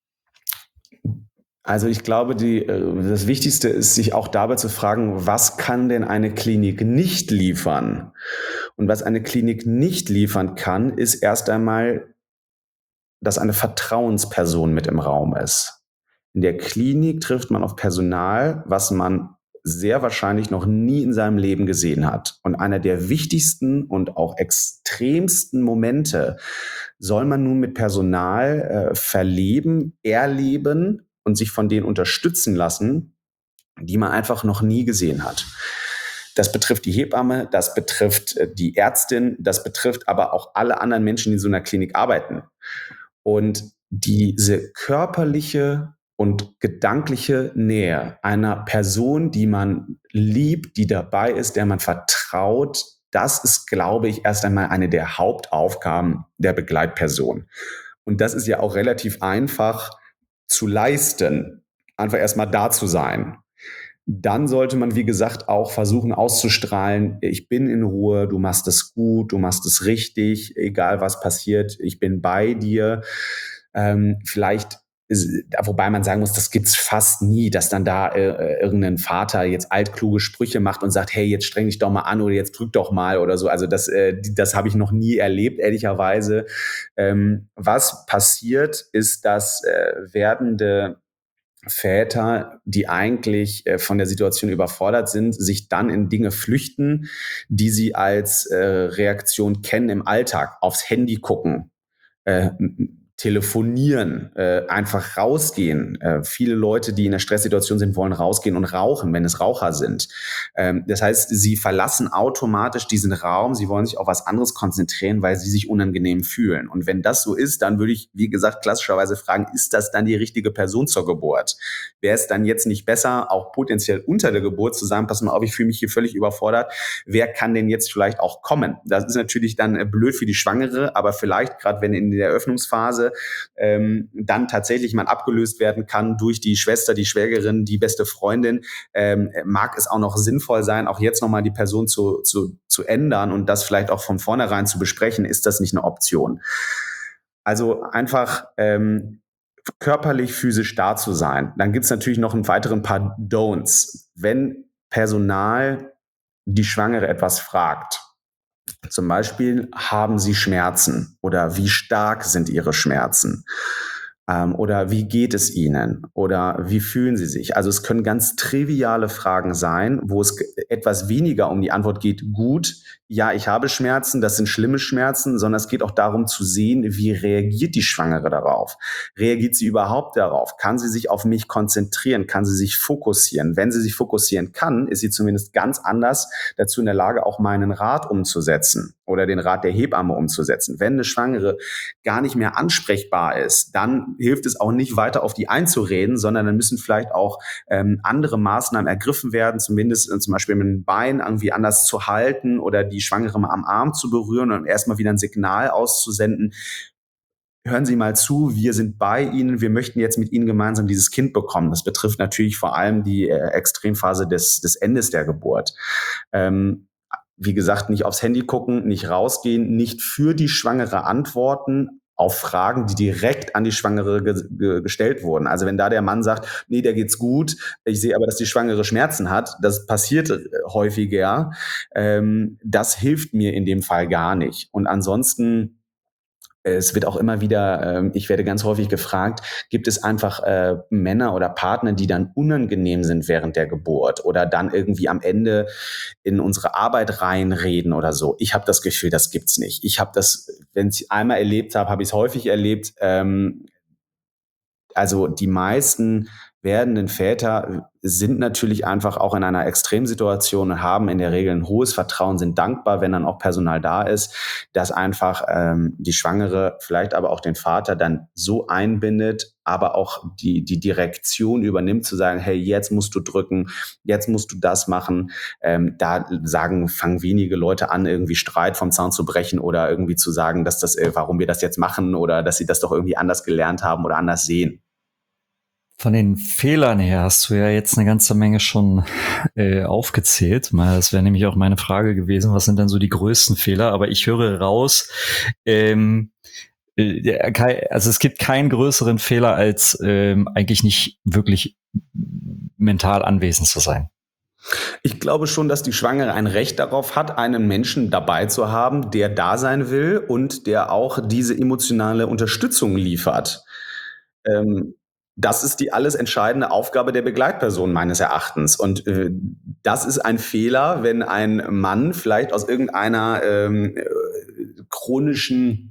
Also ich glaube, das Wichtigste ist, sich auch dabei zu fragen, was kann denn eine Klinik nicht liefern? Und was eine Klinik nicht liefern kann, ist erst einmal, dass eine Vertrauensperson mit im Raum ist. In der Klinik trifft man auf Personal, was man sehr wahrscheinlich noch nie in seinem Leben gesehen hat. Und einer der wichtigsten und auch extremsten Momente soll man nun mit Personal erleben und sich von denen unterstützen lassen, die man einfach noch nie gesehen hat. Das betrifft die Hebamme, das betrifft die Ärztin, das betrifft aber auch alle anderen Menschen, die in so einer Klinik arbeiten. Und diese körperliche und gedankliche Nähe einer Person, die man liebt, die dabei ist, der man vertraut, das ist, glaube ich, erst einmal eine der Hauptaufgaben der Begleitperson. Und das ist ja auch relativ einfach zu leisten, einfach erstmal da zu sein. Dann sollte man, wie gesagt, auch versuchen auszustrahlen, ich bin in Ruhe, du machst es gut, du machst es richtig, egal was passiert, ich bin bei dir. Wobei man sagen muss, das gibt's fast nie, dass dann da irgendein Vater jetzt altkluge Sprüche macht und sagt, hey, jetzt streng dich doch mal an oder jetzt drück doch mal oder so. Also das habe ich noch nie erlebt, ehrlicherweise. Was passiert, ist, dass werdende Väter, die eigentlich von der Situation überfordert sind, sich dann in Dinge flüchten, die sie als Reaktion kennen im Alltag, aufs Handy gucken, telefonieren, einfach rausgehen. Viele Leute, die in einer Stresssituation sind, wollen rausgehen und rauchen, wenn es Raucher sind. Das heißt, sie verlassen automatisch diesen Raum, sie wollen sich auf was anderes konzentrieren, weil sie sich unangenehm fühlen. Und wenn das so ist, dann würde ich, wie gesagt, klassischerweise fragen, ist das dann die richtige Person zur Geburt? Wäre es dann jetzt nicht besser, auch potenziell unter der Geburt zu sagen, pass mal auf, ich fühle mich hier völlig überfordert, wer kann denn jetzt vielleicht auch kommen? Das ist natürlich dann blöd für die Schwangere, aber vielleicht, gerade wenn in der Eröffnungsphase dann tatsächlich mal abgelöst werden kann durch die Schwester, die Schwägerin, die beste Freundin, mag es auch noch sinnvoll sein, auch jetzt nochmal die Person zu ändern und das vielleicht auch von vornherein zu besprechen, ist das nicht eine Option. Also einfach körperlich, physisch da zu sein. Dann gibt es natürlich noch einen weiteren paar Don'ts. Wenn Personal die Schwangere etwas fragt, Zum Beispiel, haben Sie Schmerzen oder wie stark sind Ihre Schmerzen? Oder wie geht es Ihnen? Oder wie fühlen Sie sich? Also es können ganz triviale Fragen sein, wo es etwas weniger um die Antwort geht, gut, ja, ich habe Schmerzen, das sind schlimme Schmerzen, sondern es geht auch darum zu sehen, wie reagiert die Schwangere darauf? Reagiert sie überhaupt darauf? Kann sie sich auf mich konzentrieren? Kann sie sich fokussieren? Wenn sie sich fokussieren kann, ist sie zumindest ganz anders dazu in der Lage, auch meinen Rat umzusetzen oder den Rat der Hebamme umzusetzen. Wenn eine Schwangere gar nicht mehr ansprechbar ist, dann hilft es auch nicht weiter auf die einzureden, sondern dann müssen vielleicht auch andere Maßnahmen ergriffen werden, zumindest zum Beispiel mit dem Bein irgendwie anders zu halten oder die Schwangere mal am Arm zu berühren und erstmal wieder ein Signal auszusenden. Hören Sie mal zu, wir sind bei Ihnen, wir möchten jetzt mit Ihnen gemeinsam dieses Kind bekommen. Das betrifft natürlich vor allem die Extremphase des Endes der Geburt. Wie gesagt, nicht aufs Handy gucken, nicht rausgehen, nicht für die Schwangere antworten auf Fragen, die direkt an die Schwangere gestellt wurden. Also wenn da der Mann sagt, nee, der geht's gut, ich sehe aber, dass die Schwangere Schmerzen hat, das passiert häufiger, das hilft mir in dem Fall gar nicht. Und ansonsten, es wird auch immer wieder, ich werde ganz häufig gefragt, gibt es einfach Männer oder Partner, die dann unangenehm sind während der Geburt oder dann irgendwie am Ende in unsere Arbeit reinreden oder so. Ich habe das Gefühl, das gibt's nicht. Ich habe das, wenn ich es einmal erlebt habe, habe ich es häufig erlebt. Also die meisten werdenden Väter sind natürlich einfach auch in einer Extremsituation und haben in der Regel ein hohes Vertrauen, sind dankbar, wenn dann auch Personal da ist, dass einfach die Schwangere, vielleicht aber auch den Vater dann so einbindet, aber auch die Direktion übernimmt, zu sagen, hey, jetzt musst du drücken, jetzt musst du das machen. Fangen wenige Leute an, irgendwie Streit vom Zaun zu brechen oder irgendwie zu sagen, dass das, warum wir das jetzt machen oder dass sie das doch irgendwie anders gelernt haben oder anders sehen. Von den Fehlern her hast du ja jetzt eine ganze Menge schon aufgezählt. Das wäre nämlich auch meine Frage gewesen, was sind denn so die größten Fehler? Aber ich höre raus, also es gibt keinen größeren Fehler, als eigentlich nicht wirklich mental anwesend zu sein. Ich glaube schon, dass die Schwangere ein Recht darauf hat, einen Menschen dabei zu haben, der da sein will und der auch diese emotionale Unterstützung liefert. Das ist die alles entscheidende Aufgabe der Begleitperson meines Erachtens. Und das ist ein Fehler, wenn ein Mann vielleicht aus irgendeiner chronischen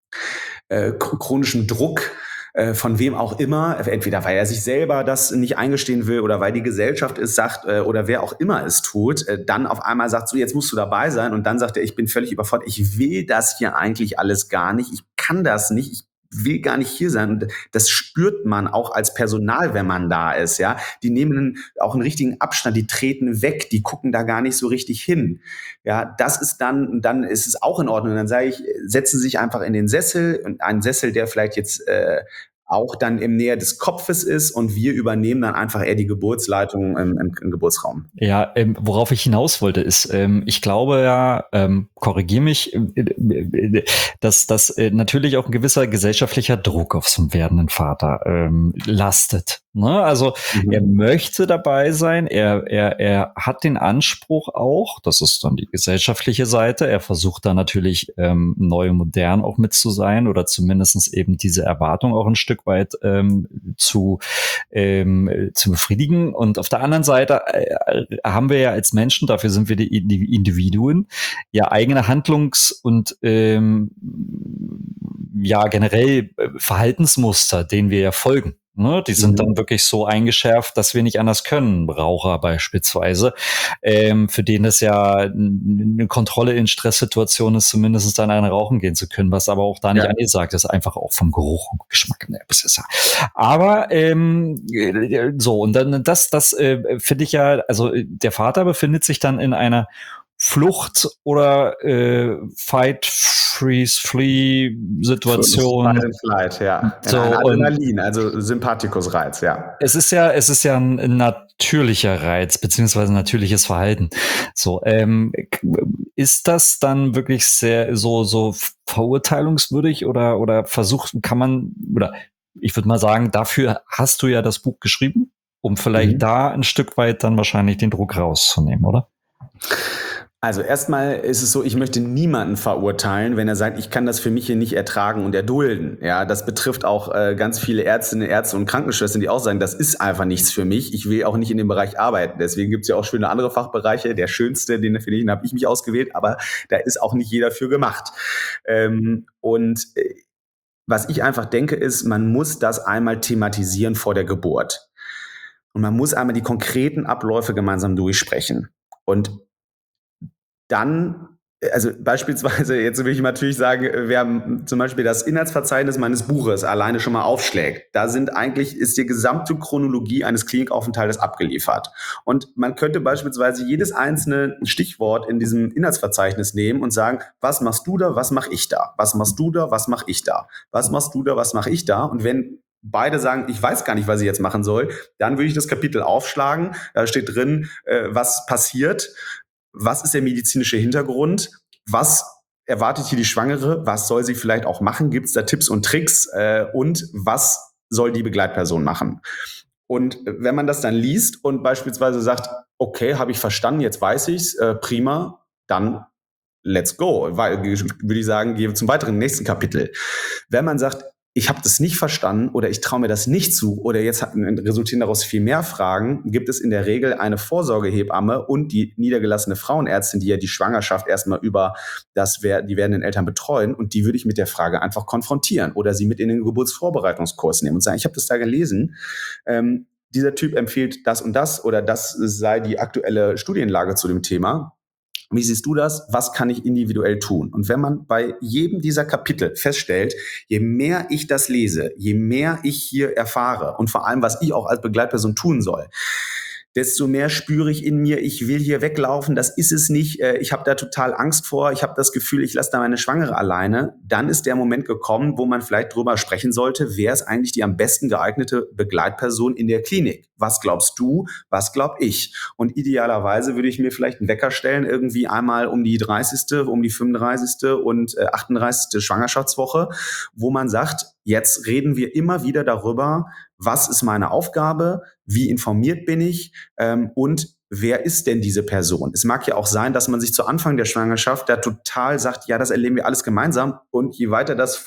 Druck von wem auch immer, entweder weil er sich selber das nicht eingestehen will oder weil die Gesellschaft es sagt oder wer auch immer es tut, dann auf einmal sagt, so jetzt musst du dabei sein und dann sagt er, ich bin völlig überfordert, ich will das hier eigentlich alles gar nicht, ich kann das nicht, ich will gar nicht hier sein. Und das spürt man auch als Personal, wenn man da ist, ja. Die nehmen auch einen richtigen Abstand, die treten weg, die gucken da gar nicht so richtig hin. Ja, das ist dann ist es auch in Ordnung. Dann sage ich, setzen Sie sich einfach in den Sessel, und einen Sessel, der vielleicht jetzt auch dann im Nähe des Kopfes ist und wir übernehmen dann einfach eher die Geburtsleitung im Geburtsraum. Ja, worauf ich hinaus wollte ist, ich glaube ja, korrigiere mich, dass natürlich auch ein gewisser gesellschaftlicher Druck auf so einen werdenden Vater lastet. Ne? Also er möchte dabei sein, er hat den Anspruch auch, das ist dann die gesellschaftliche Seite, er versucht da natürlich neu und modern auch mit zu sein oder zumindestens eben diese Erwartung auch ein Stück weit zu befriedigen. Und auf der anderen Seite haben wir ja als Menschen, dafür sind wir die Individuen, ja eigene Handlungs- und ja generell Verhaltensmuster, denen wir ja folgen. Ne, die sind dann wirklich so eingeschärft, dass wir nicht anders können. Raucher beispielsweise, für den das ja eine Kontrolle in Stresssituationen ist, zumindest dann eine rauchen gehen zu können, was aber auch da nicht angesagt ist, einfach auch vom Geruch und Geschmack. Aber so, und dann das finde ich ja, also der Vater befindet sich dann in einer Flucht oder Fight, Freeze, Flee Situation. Fight and Flight, ja. So, Adrenalin, also Sympathikusreiz, ja. Es ist ja ein natürlicher Reiz, beziehungsweise natürliches Verhalten. So, ist das dann wirklich sehr so verurteilungswürdig oder ich würde mal sagen, dafür hast du ja das Buch geschrieben, um vielleicht da ein Stück weit dann wahrscheinlich den Druck rauszunehmen, oder? Also erstmal ist es so, ich möchte niemanden verurteilen, wenn er sagt, ich kann das für mich hier nicht ertragen und erdulden. Ja, das betrifft auch ganz viele Ärztinnen, Ärzte und Krankenschwestern, die auch sagen, das ist einfach nichts für mich. Ich will auch nicht in dem Bereich arbeiten. Deswegen gibt es ja auch schöne andere Fachbereiche. Der schönste, den finde ich, den habe ich mich ausgewählt, aber da ist auch nicht jeder für gemacht. Was ich einfach denke, ist, man muss das einmal thematisieren vor der Geburt. Und man muss einmal die konkreten Abläufe gemeinsam durchsprechen. Und dann, also beispielsweise, jetzt will ich natürlich sagen, wer zum Beispiel das Inhaltsverzeichnis meines Buches alleine schon mal aufschlägt, da ist die gesamte Chronologie eines Klinikaufenthaltes abgeliefert. Und man könnte beispielsweise jedes einzelne Stichwort in diesem Inhaltsverzeichnis nehmen und sagen, was machst du da, was mache ich da? Was machst du da, was mache ich da? Was machst du da, was mache ich da? Und wenn beide sagen, ich weiß gar nicht, was ich jetzt machen soll, dann würde ich das Kapitel aufschlagen. Da steht drin, was passiert, was ist der medizinische Hintergrund, was erwartet hier die Schwangere, was soll sie vielleicht auch machen, gibt es da Tipps und Tricks und was soll die Begleitperson machen. Und wenn man das dann liest und beispielsweise sagt, okay, habe ich verstanden, jetzt weiß ich's, prima, dann let's go, würde ich sagen, gehe zum weiteren nächsten Kapitel. Wenn man sagt, ich habe das nicht verstanden oder ich traue mir das nicht zu oder jetzt resultieren daraus viel mehr Fragen, gibt es in der Regel eine Vorsorgehebamme und die niedergelassene Frauenärztin, die ja die Schwangerschaft erstmal über die werdenden Eltern betreuen, und die würde ich mit der Frage einfach konfrontieren oder sie mit in den Geburtsvorbereitungskurs nehmen und sagen, ich habe das da gelesen, dieser Typ empfiehlt das und das oder das sei die aktuelle Studienlage zu dem Thema. Wie siehst du das? Was kann ich individuell tun? Und wenn man bei jedem dieser Kapitel feststellt, je mehr ich das lese, je mehr ich hier erfahre und vor allem, was ich auch als Begleitperson tun soll, desto mehr spüre ich in mir, ich will hier weglaufen, das ist es nicht, ich habe da total Angst vor, ich habe das Gefühl, ich lasse da meine Schwangere alleine, dann ist der Moment gekommen, wo man vielleicht drüber sprechen sollte, wer ist eigentlich die am besten geeignete Begleitperson in der Klinik? Was glaubst du, was glaub ich? Und idealerweise würde ich mir vielleicht einen Wecker stellen, irgendwie einmal um die 30., um die 35. und 38. Schwangerschaftswoche, wo man sagt, jetzt reden wir immer wieder darüber, was ist meine Aufgabe, wie informiert bin ich und wer ist denn diese Person? Es mag ja auch sein, dass man sich zu Anfang der Schwangerschaft da total sagt, ja, das erleben wir alles gemeinsam, und je weiter das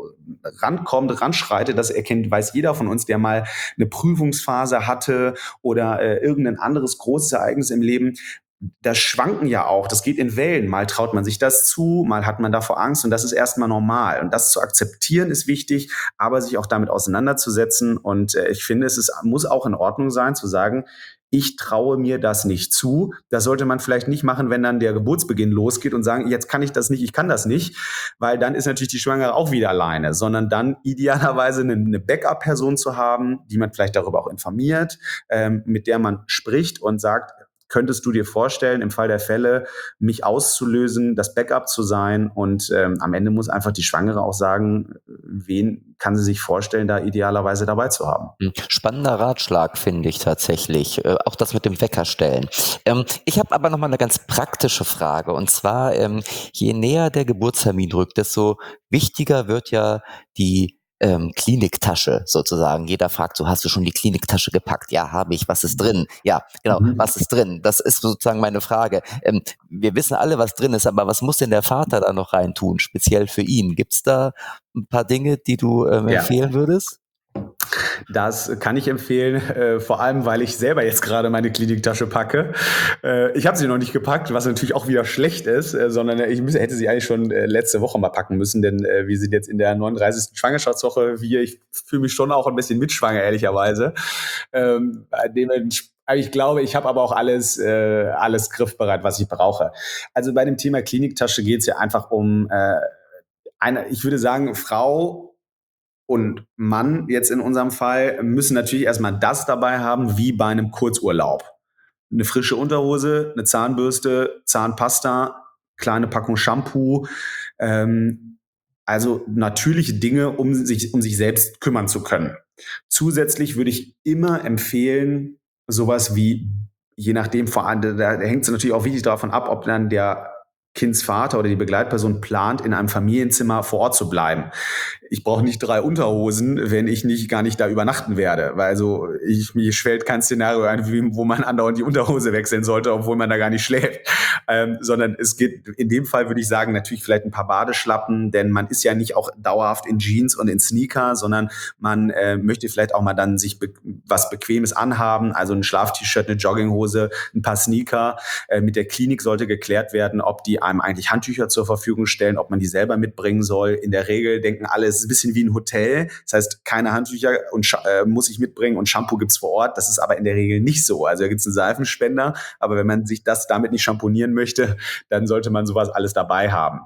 ranschreitet, das weiß jeder von uns, der mal eine Prüfungsphase hatte oder irgendein anderes großes Ereignis im Leben. Das Schwanken ja auch, das geht in Wellen. Mal traut man sich das zu, mal hat man davor Angst, und das ist erstmal normal. Und das zu akzeptieren ist wichtig, aber sich auch damit auseinanderzusetzen. Und ich finde, muss auch in Ordnung sein, zu sagen, ich traue mir das nicht zu. Das sollte man vielleicht nicht machen, wenn dann der Geburtsbeginn losgeht und sagen, jetzt kann ich das nicht, ich kann das nicht, weil dann ist natürlich die Schwangere auch wieder alleine, sondern dann idealerweise eine Backup-Person zu haben, die man vielleicht darüber auch informiert, mit der man spricht und sagt, könntest du dir vorstellen, im Fall der Fälle, mich auszulösen, das Backup zu sein? Und am Ende muss einfach die Schwangere auch sagen, wen kann sie sich vorstellen, da idealerweise dabei zu haben. Spannender Ratschlag, finde ich tatsächlich. Auch das mit dem Wecker stellen. Ich habe aber nochmal eine ganz praktische Frage. Und zwar, je näher der Geburtstermin rückt, desto wichtiger wird ja die Kliniktasche sozusagen. Jeder fragt so, hast du schon die Kliniktasche gepackt? Ja, habe ich. Was ist drin? Ja, genau. Was ist drin? Das ist sozusagen meine Frage. Wir wissen alle, was drin ist, aber was muss denn der Vater da noch rein tun, speziell für ihn? Gibt's da ein paar Dinge, die du empfehlen würdest? Das kann ich empfehlen, vor allem, weil ich selber jetzt gerade meine Kliniktasche packe. Ich habe sie noch nicht gepackt, was natürlich auch wieder schlecht ist, sondern hätte sie eigentlich schon letzte Woche mal packen müssen, denn wir sind jetzt in der 39. Schwangerschaftswoche. Ich fühle mich schon auch ein bisschen mitschwanger, ehrlicherweise. Ich glaube, ich habe aber auch alles griffbereit, was ich brauche. Also bei dem Thema Kliniktasche geht es ja einfach um ich würde sagen, Frau und Mann jetzt in unserem Fall müssen natürlich erstmal das dabei haben, wie bei einem Kurzurlaub. Eine frische Unterhose, eine Zahnbürste, Zahnpasta, kleine Packung Shampoo, also natürliche Dinge, um sich selbst kümmern zu können. Zusätzlich würde ich immer empfehlen, sowas wie, je nachdem, da hängt es natürlich auch wichtig davon ab, ob dann der Kindsvater oder die Begleitperson plant, in einem Familienzimmer vor Ort zu bleiben. Ich brauche nicht 3 Unterhosen, wenn ich gar nicht da übernachten werde. Weil also mir fällt kein Szenario ein, wo man andauernd die Unterhose wechseln sollte, obwohl man da gar nicht schläft. Sondern es geht in dem Fall, würde ich sagen, natürlich vielleicht ein paar Badeschlappen, denn man ist ja nicht auch dauerhaft in Jeans und in Sneaker, sondern man möchte vielleicht auch mal dann sich was Bequemes anhaben, also ein Schlaf-T-Shirt, eine Jogginghose, ein paar Sneaker. Mit der Klinik sollte geklärt werden, ob die einem eigentlich Handtücher zur Verfügung stellen, ob man die selber mitbringen soll. In der Regel denken alle, es ist ein bisschen wie ein Hotel. Das heißt, keine Handtücher muss ich mitbringen und Shampoo gibt's vor Ort. Das ist aber in der Regel nicht so. Also da gibt's einen Seifenspender, aber wenn man sich damit nicht schamponieren möchte, dann sollte man sowas alles dabei haben.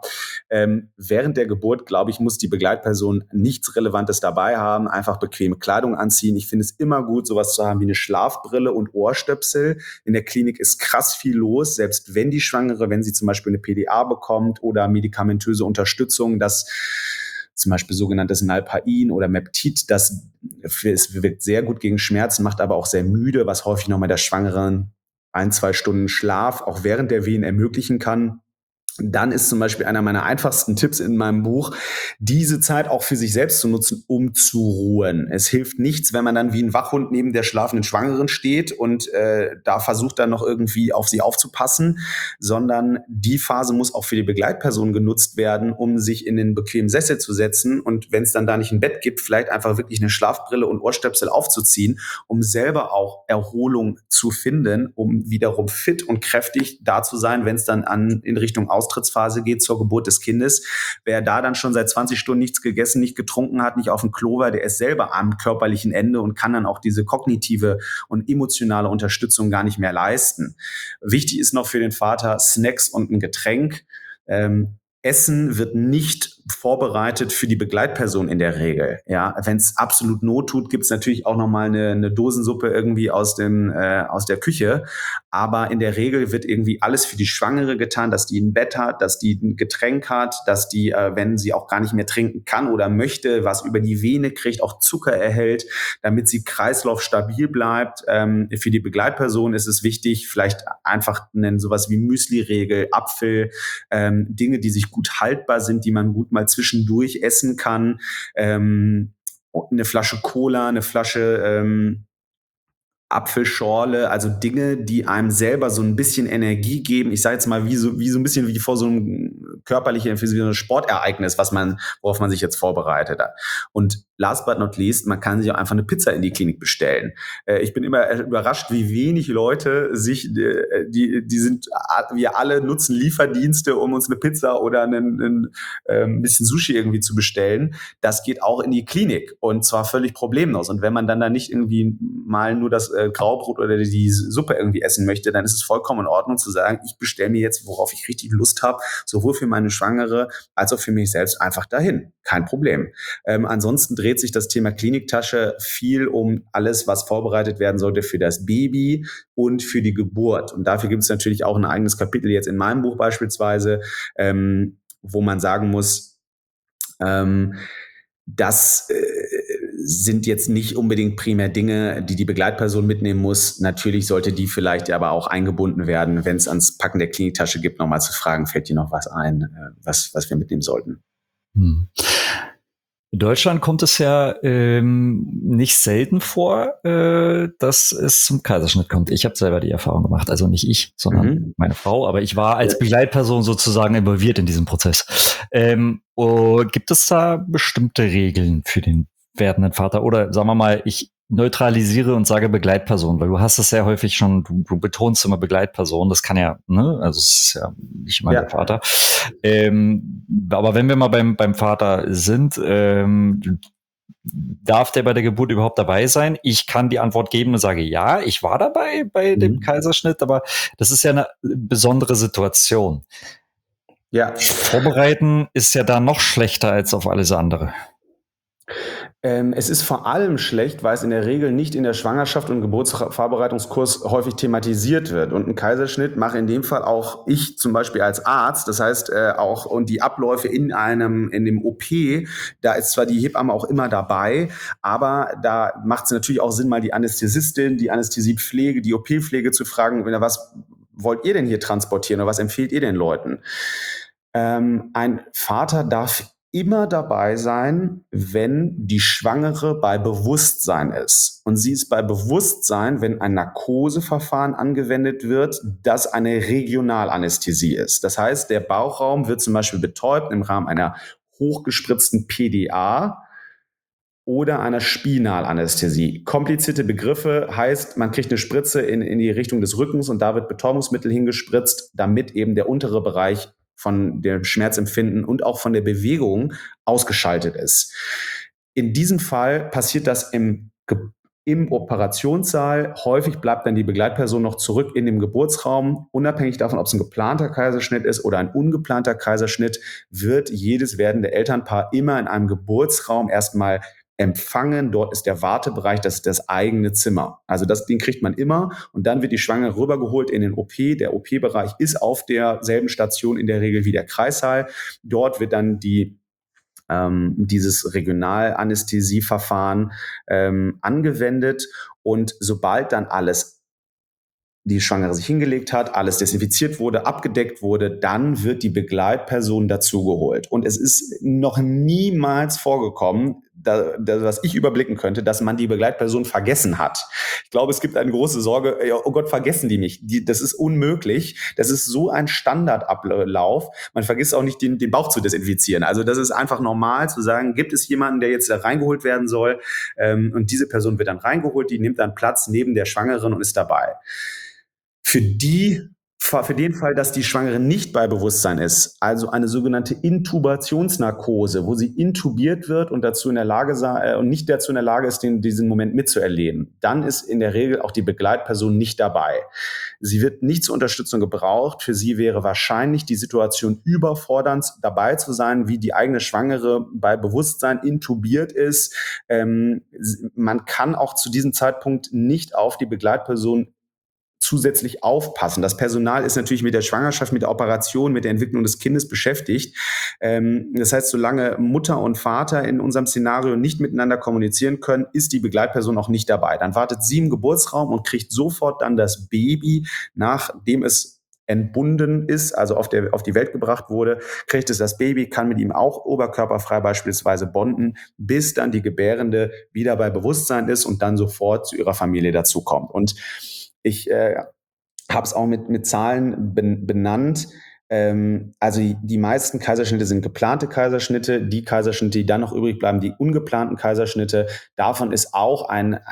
Während der Geburt, glaube ich, muss die Begleitperson nichts Relevantes dabei haben, einfach bequeme Kleidung anziehen. Ich finde es immer gut, sowas zu haben wie eine Schlafbrille und Ohrstöpsel. In der Klinik ist krass viel los, selbst wenn die Schwangere, wenn sie zum Beispiel eine PDA bekommt oder medikamentöse Unterstützung, das zum Beispiel sogenanntes Nalpain oder Meptid, das wirkt sehr gut gegen Schmerzen, macht aber auch sehr müde, was häufig nochmal der Schwangeren 1-2 Stunden Schlaf auch während der Wehen ermöglichen kann. Dann ist zum Beispiel einer meiner einfachsten Tipps in meinem Buch, diese Zeit auch für sich selbst zu nutzen, um zu ruhen. Es hilft nichts, wenn man dann wie ein Wachhund neben der schlafenden Schwangeren steht und da versucht dann noch irgendwie auf sie aufzupassen, sondern die Phase muss auch für die Begleitperson genutzt werden, um sich in den bequemen Sessel zu setzen und wenn es dann da nicht ein Bett gibt, vielleicht einfach wirklich eine Schlafbrille und Ohrstöpsel aufzuziehen, um selber auch Erholung zu finden, um wiederum fit und kräftig da zu sein, wenn es dann in Richtung Austrittsphase geht zur Geburt des Kindes. Wer da dann schon seit 20 Stunden nichts gegessen, nicht getrunken hat, nicht auf dem Klo war, der ist selber am körperlichen Ende und kann dann auch diese kognitive und emotionale Unterstützung gar nicht mehr leisten. Wichtig ist noch für den Vater Snacks und ein Getränk. Essen wird nicht vorbereitet für die Begleitperson in der Regel. Ja, wenn es absolut Not tut, gibt es natürlich auch noch mal eine Dosensuppe irgendwie aus der Küche. Aber in der Regel wird irgendwie alles für die Schwangere getan, dass die ein Bett hat, dass die ein Getränk hat, dass die, wenn sie auch gar nicht mehr trinken kann oder möchte, was über die Vene kriegt, auch Zucker erhält, damit sie kreislaufstabil bleibt. Für die Begleitperson ist es wichtig, vielleicht einfach sowas wie Müsli-Regel, Apfel, Dinge, die sich gut haltbar sind, die man gut mal zwischendurch essen kann. Eine Flasche Cola, eine Flasche Apfelschorle, also Dinge, die einem selber so ein bisschen Energie geben. Ich sage jetzt mal, wie so ein bisschen wie vor so einem körperlichen, wie so ein Sportereignis, worauf man sich jetzt vorbereitet hat. Und last but not least, man kann sich auch einfach eine Pizza in die Klinik bestellen. Ich bin immer überrascht, wie wenig Leute wir alle nutzen Lieferdienste, um uns eine Pizza oder ein bisschen Sushi irgendwie zu bestellen. Das geht auch in die Klinik und zwar völlig problemlos. Und wenn man dann da nicht irgendwie mal nur das Graubrot oder die Suppe irgendwie essen möchte, dann ist es vollkommen in Ordnung zu sagen, ich bestelle mir jetzt, worauf ich richtig Lust habe, sowohl für meine Schwangere als auch für mich selbst einfach dahin. Kein Problem. Ansonsten dreht sich das Thema Kliniktasche viel um alles, was vorbereitet werden sollte für das Baby und für die Geburt. Und dafür gibt es natürlich auch ein eigenes Kapitel jetzt in meinem Buch beispielsweise, wo man sagen muss, das sind jetzt nicht unbedingt primär Dinge, die Begleitperson mitnehmen muss. Natürlich sollte die vielleicht aber auch eingebunden werden, wenn es ans Packen der Kliniktasche gibt, nochmal zu fragen, fällt dir noch was ein, was wir mitnehmen sollten. In Deutschland kommt es ja nicht selten vor, dass es zum Kaiserschnitt kommt. Ich habe selber die Erfahrung gemacht, also nicht ich, sondern meine Frau, aber ich war als Begleitperson sozusagen involviert in diesem Prozess. Gibt es da bestimmte Regeln für den werdenden Vater? Oder sagen wir mal, ich neutralisiere und sage Begleitperson, weil du hast es sehr häufig schon, du betonst immer Begleitperson, das kann ja, ne, also es ist ja nicht immer der Vater. Aber wenn wir mal beim Vater sind, darf der bei der Geburt überhaupt dabei sein? Ich kann die Antwort geben und sage, ja, ich war dabei bei dem Kaiserschnitt, aber das ist ja eine besondere Situation. Ja. Vorbereiten ist ja da noch schlechter als auf alles andere. Es ist vor allem schlecht, weil es in der Regel nicht in der Schwangerschaft und Geburtsvorbereitungskurs häufig thematisiert wird. Und einen Kaiserschnitt mache in dem Fall auch ich zum Beispiel als Arzt. Das heißt auch, und die Abläufe in dem OP, da ist zwar die Hebamme auch immer dabei, aber da macht es natürlich auch Sinn, mal die Anästhesistin, die Anästhesiepflege, die OP-Pflege zu fragen, wollt ihr denn hier transportieren oder was empfiehlt ihr den Leuten? Ein Vater darf immer dabei sein, wenn die Schwangere bei Bewusstsein ist. Und sie ist bei Bewusstsein, wenn ein Narkoseverfahren angewendet wird, das eine Regionalanästhesie ist. Das heißt, der Bauchraum wird zum Beispiel betäubt im Rahmen einer hochgespritzten PDA oder einer Spinalanästhesie. Komplizierte Begriffe heißt, man kriegt eine Spritze in die Richtung des Rückens und da wird Betäubungsmittel hingespritzt, damit eben der untere Bereich von dem Schmerzempfinden und auch von der Bewegung ausgeschaltet ist. In diesem Fall passiert das im Operationssaal. Häufig bleibt dann die Begleitperson noch zurück in dem Geburtsraum. Unabhängig davon, ob es ein geplanter Kaiserschnitt ist oder ein ungeplanter Kaiserschnitt, wird jedes werdende Elternpaar immer in einem Geburtsraum erstmal empfangen. Dort ist der Wartebereich, das ist das eigene Zimmer. Also den kriegt man immer und dann wird die Schwangere rübergeholt in den OP. Der OP-Bereich ist auf derselben Station in der Regel wie der Kreissaal. Dort wird dann dieses Regionalanästhesieverfahren angewendet und sobald dann die Schwangere sich hingelegt hat, alles desinfiziert wurde, abgedeckt wurde, dann wird die Begleitperson dazugeholt. Und es ist noch niemals vorgekommen, was ich überblicken könnte, dass man die Begleitperson vergessen hat. Ich glaube, es gibt eine große Sorge, oh Gott, vergessen die mich. Das ist unmöglich. Das ist so ein Standardablauf. Man vergisst auch nicht, den Bauch zu desinfizieren. Also das ist einfach normal zu sagen, gibt es jemanden, der jetzt da reingeholt werden soll? Und diese Person wird dann reingeholt, die nimmt dann Platz neben der Schwangeren und ist dabei. Für den Fall, dass die Schwangere nicht bei Bewusstsein ist, also eine sogenannte Intubationsnarkose, wo sie intubiert wird und nicht dazu in der Lage ist, diesen Moment mitzuerleben, dann ist in der Regel auch die Begleitperson nicht dabei. Sie wird nicht zur Unterstützung gebraucht. Für sie wäre wahrscheinlich die Situation überfordernd, dabei zu sein, wie die eigene Schwangere bei Bewusstsein intubiert ist. Man kann auch zu diesem Zeitpunkt nicht auf die Begleitperson zusätzlich aufpassen. Das Personal ist natürlich mit der Schwangerschaft, mit der Operation, mit der Entwicklung des Kindes beschäftigt. Das heißt, solange Mutter und Vater in unserem Szenario nicht miteinander kommunizieren können, ist die Begleitperson auch nicht dabei. Dann wartet sie im Geburtsraum und kriegt sofort dann das Baby, nachdem es entbunden ist, also auf die Welt gebracht wurde, kriegt es das Baby, kann mit ihm auch oberkörperfrei beispielsweise bonden, bis dann die Gebärende wieder bei Bewusstsein ist und dann sofort zu ihrer Familie dazukommt. Und ich habe es auch mit Zahlen benannt. Also die meisten Kaiserschnitte sind geplante Kaiserschnitte. Die Kaiserschnitte, die dann noch übrig bleiben, die ungeplanten Kaiserschnitte, davon ist auch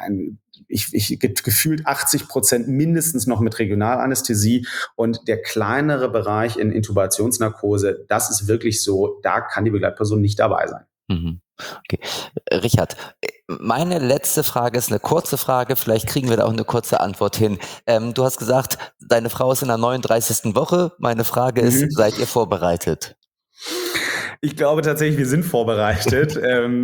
gefühlt 80% mindestens noch mit Regionalanästhesie. Und der kleinere Bereich in Intubationsnarkose, das ist wirklich so, da kann die Begleitperson nicht dabei sein. Mhm. Okay. Richard, meine letzte Frage ist eine kurze Frage, vielleicht kriegen wir da auch eine kurze Antwort hin. Du hast gesagt, deine Frau ist in der 39. Woche. Meine Frage ist, seid ihr vorbereitet? Ich glaube tatsächlich, wir sind vorbereitet.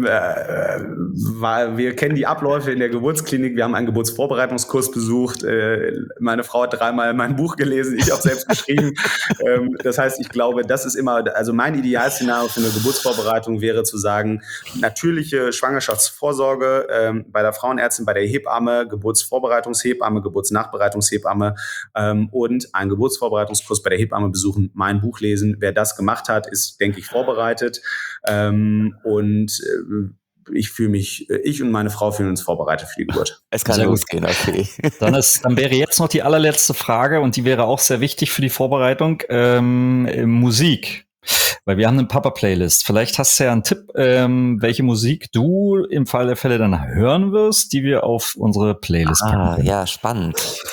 Wir kennen die Abläufe in der Geburtsklinik. Wir haben einen Geburtsvorbereitungskurs besucht. Meine Frau hat 3-mal mein Buch gelesen. Ich habe selbst geschrieben. Das heißt, ich glaube, das ist immer, also mein Idealszenario für eine Geburtsvorbereitung wäre zu sagen, natürliche Schwangerschaftsvorsorge bei der Frauenärztin, bei der Hebamme, Geburtsvorbereitungshebamme, Geburtsnachbereitungshebamme und einen Geburtsvorbereitungskurs bei der Hebamme besuchen, mein Buch lesen. Wer das gemacht hat, ist, denke ich, vorbereitet. Ich und meine Frau fühlen uns vorbereitet für die Geburt. Es kann losgehen, okay. Dann wäre jetzt noch die allerletzte Frage und die wäre auch sehr wichtig für die Vorbereitung. Musik. Weil wir haben eine Papa-Playlist. Vielleicht hast du ja einen Tipp, welche Musik du im Fall der Fälle dann hören wirst, die wir auf unsere Playlist packen können. Ja, spannend.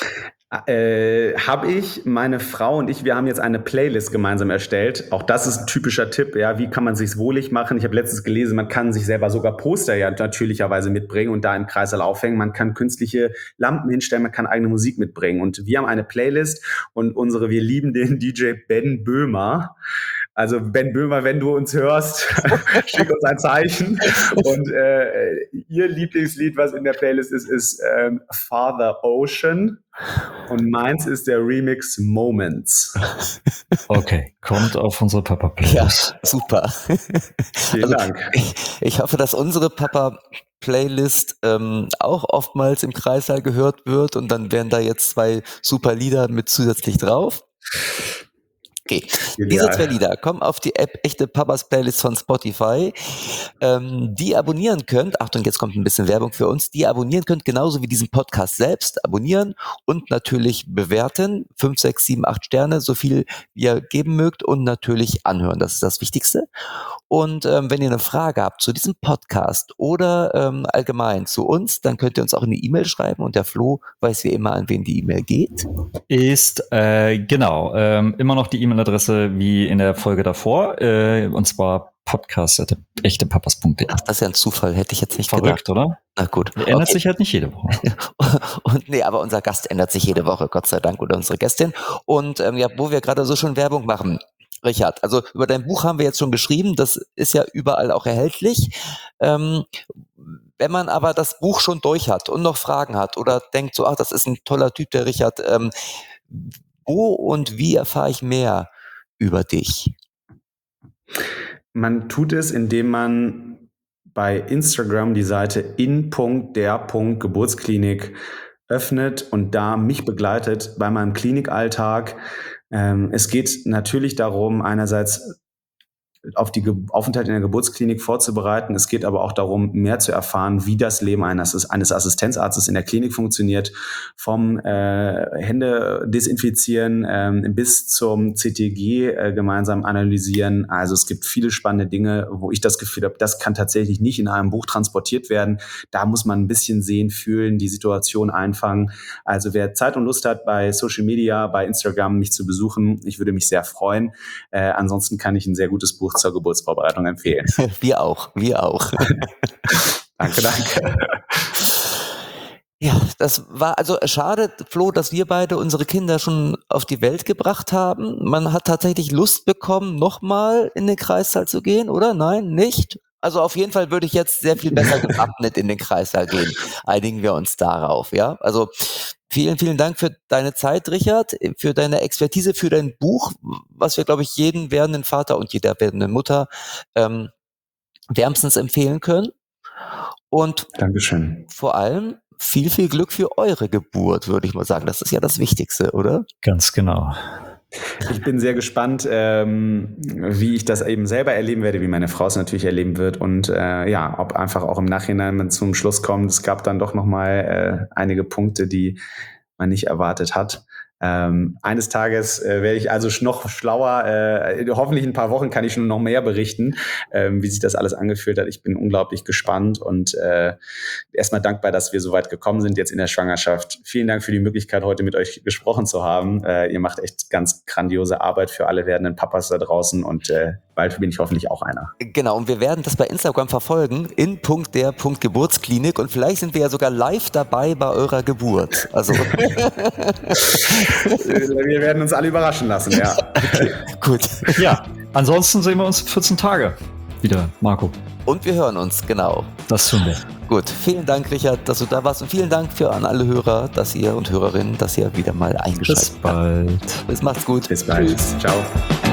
Habe ich, meine Frau und ich, wir haben jetzt eine Playlist gemeinsam erstellt. Auch das ist ein typischer Tipp, ja, wie kann man sich's wohlig machen? Ich habe letztens gelesen, man kann sich selber sogar Poster ja natürlicherweise mitbringen und da im Kreißsaal aufhängen. Man kann künstliche Lampen hinstellen, man kann eigene Musik mitbringen. Und wir haben eine Playlist und wir lieben den DJ Ben Böhmer. Also Ben Böhmer, wenn du uns hörst, schick uns ein Zeichen. Und ihr Lieblingslied, was in der Playlist ist Father Ocean. Und meins ist der Remix Moments. Okay, kommt auf unsere Papa-Playlist. Ja, super. Vielen Dank. Ich hoffe, dass unsere Papa Playlist auch oftmals im Kreissaal gehört wird und dann wären da jetzt 2 super Lieder mit zusätzlich drauf. Okay, diese 2 Lieder kommen auf die App Echte Papas Playlist von Spotify, die abonnieren könnt. Achtung, jetzt kommt ein bisschen Werbung für uns. Die abonnieren könnt, genauso wie diesen Podcast selbst. Abonnieren und natürlich bewerten. 5, 6, 7, 8 Sterne, so viel wie ihr geben mögt und natürlich anhören. Das ist das Wichtigste. Und wenn ihr eine Frage habt zu diesem Podcast oder allgemein zu uns, dann könnt ihr uns auch eine E-Mail schreiben und der Flo weiß wie immer, an wen die E-Mail geht. Ist immer noch die E-Mail-Adresse wie in der Folge davor, und zwar podcast@echtepapas.de. Ach, das ist ja ein Zufall, hätte ich jetzt nicht Verrückt, gedacht. oder? Na gut. Ändert sich halt nicht jede Woche. Und nee, aber unser Gast ändert sich jede Woche, Gott sei Dank, oder unsere Gästin. Und wo wir gerade so schon Werbung machen, Richard, also über dein Buch haben wir jetzt schon geschrieben, das ist ja überall auch erhältlich. Wenn man aber das Buch schon durch hat und noch Fragen hat oder denkt so, ach, das ist ein toller Typ, der Richard, wo und wie erfahre ich mehr über dich? Man tut es, indem man bei Instagram die Seite in.der.geburtsklinik öffnet und da mich begleitet bei meinem Klinikalltag. Es geht natürlich darum, einerseits auf die Aufenthalt in der Geburtsklinik vorzubereiten. Es geht aber auch darum, mehr zu erfahren, wie das Leben eines Assistenzarztes in der Klinik funktioniert, vom Hände desinfizieren bis zum CTG gemeinsam analysieren. Also es gibt viele spannende Dinge, wo ich das Gefühl habe, das kann tatsächlich nicht in einem Buch transportiert werden. Da muss man ein bisschen sehen, fühlen, die Situation einfangen. Also wer Zeit und Lust hat, bei Social Media, bei Instagram mich zu besuchen, ich würde mich sehr freuen. Ansonsten kann ich ein sehr gutes Buch zur Geburtsvorbereitung empfehlen. Wir auch. Danke. Ja, das war also schade, Flo, dass wir beide unsere Kinder schon auf die Welt gebracht haben. Man hat tatsächlich Lust bekommen, nochmal in den Kreissaal zu gehen, oder? Nein, nicht? Also auf jeden Fall würde ich jetzt sehr viel besser gewappnet in den Kreissaal gehen. Einigen wir uns darauf, ja? Also vielen, vielen Dank für deine Zeit, Richard, für deine Expertise, für dein Buch, was wir, glaube ich, jeden werdenden Vater und jeder werdenden Mutter wärmstens empfehlen können. Und Dankeschön. Vor allem viel, viel Glück für eure Geburt, würde ich mal sagen. Das ist ja das Wichtigste, oder? Ganz genau. Ich bin sehr gespannt, wie ich das eben selber erleben werde, wie meine Frau es natürlich erleben wird und ob einfach auch im Nachhinein man zum Schluss kommt, es gab dann doch nochmal einige Punkte, die man nicht erwartet hat. Eines Tages werde ich also noch schlauer, hoffentlich in ein paar Wochen kann ich schon noch mehr berichten, wie sich das alles angefühlt hat. Ich bin unglaublich gespannt und erstmal dankbar, dass wir so weit gekommen sind jetzt in der Schwangerschaft. Vielen Dank für die Möglichkeit, heute mit euch gesprochen zu haben. Ihr macht echt ganz grandiose Arbeit für alle werdenden Papas da draußen und bald bin ich hoffentlich auch einer. Genau, und wir werden das bei Instagram verfolgen, in.der.geburtsklinik und vielleicht sind wir ja sogar live dabei bei eurer Geburt. Also wir werden uns alle überraschen lassen, ja. Okay, gut. Ja, ansonsten sehen wir uns 14 Tage wieder, Marco. Und wir hören uns, genau. Das tun wir. Gut, vielen Dank, Richard, dass du da warst und vielen Dank an alle Hörer, und Hörerinnen, dass ihr wieder mal eingeschaltet habt. Bis bald. Macht's gut. Bis bald. Tschüss. Ciao.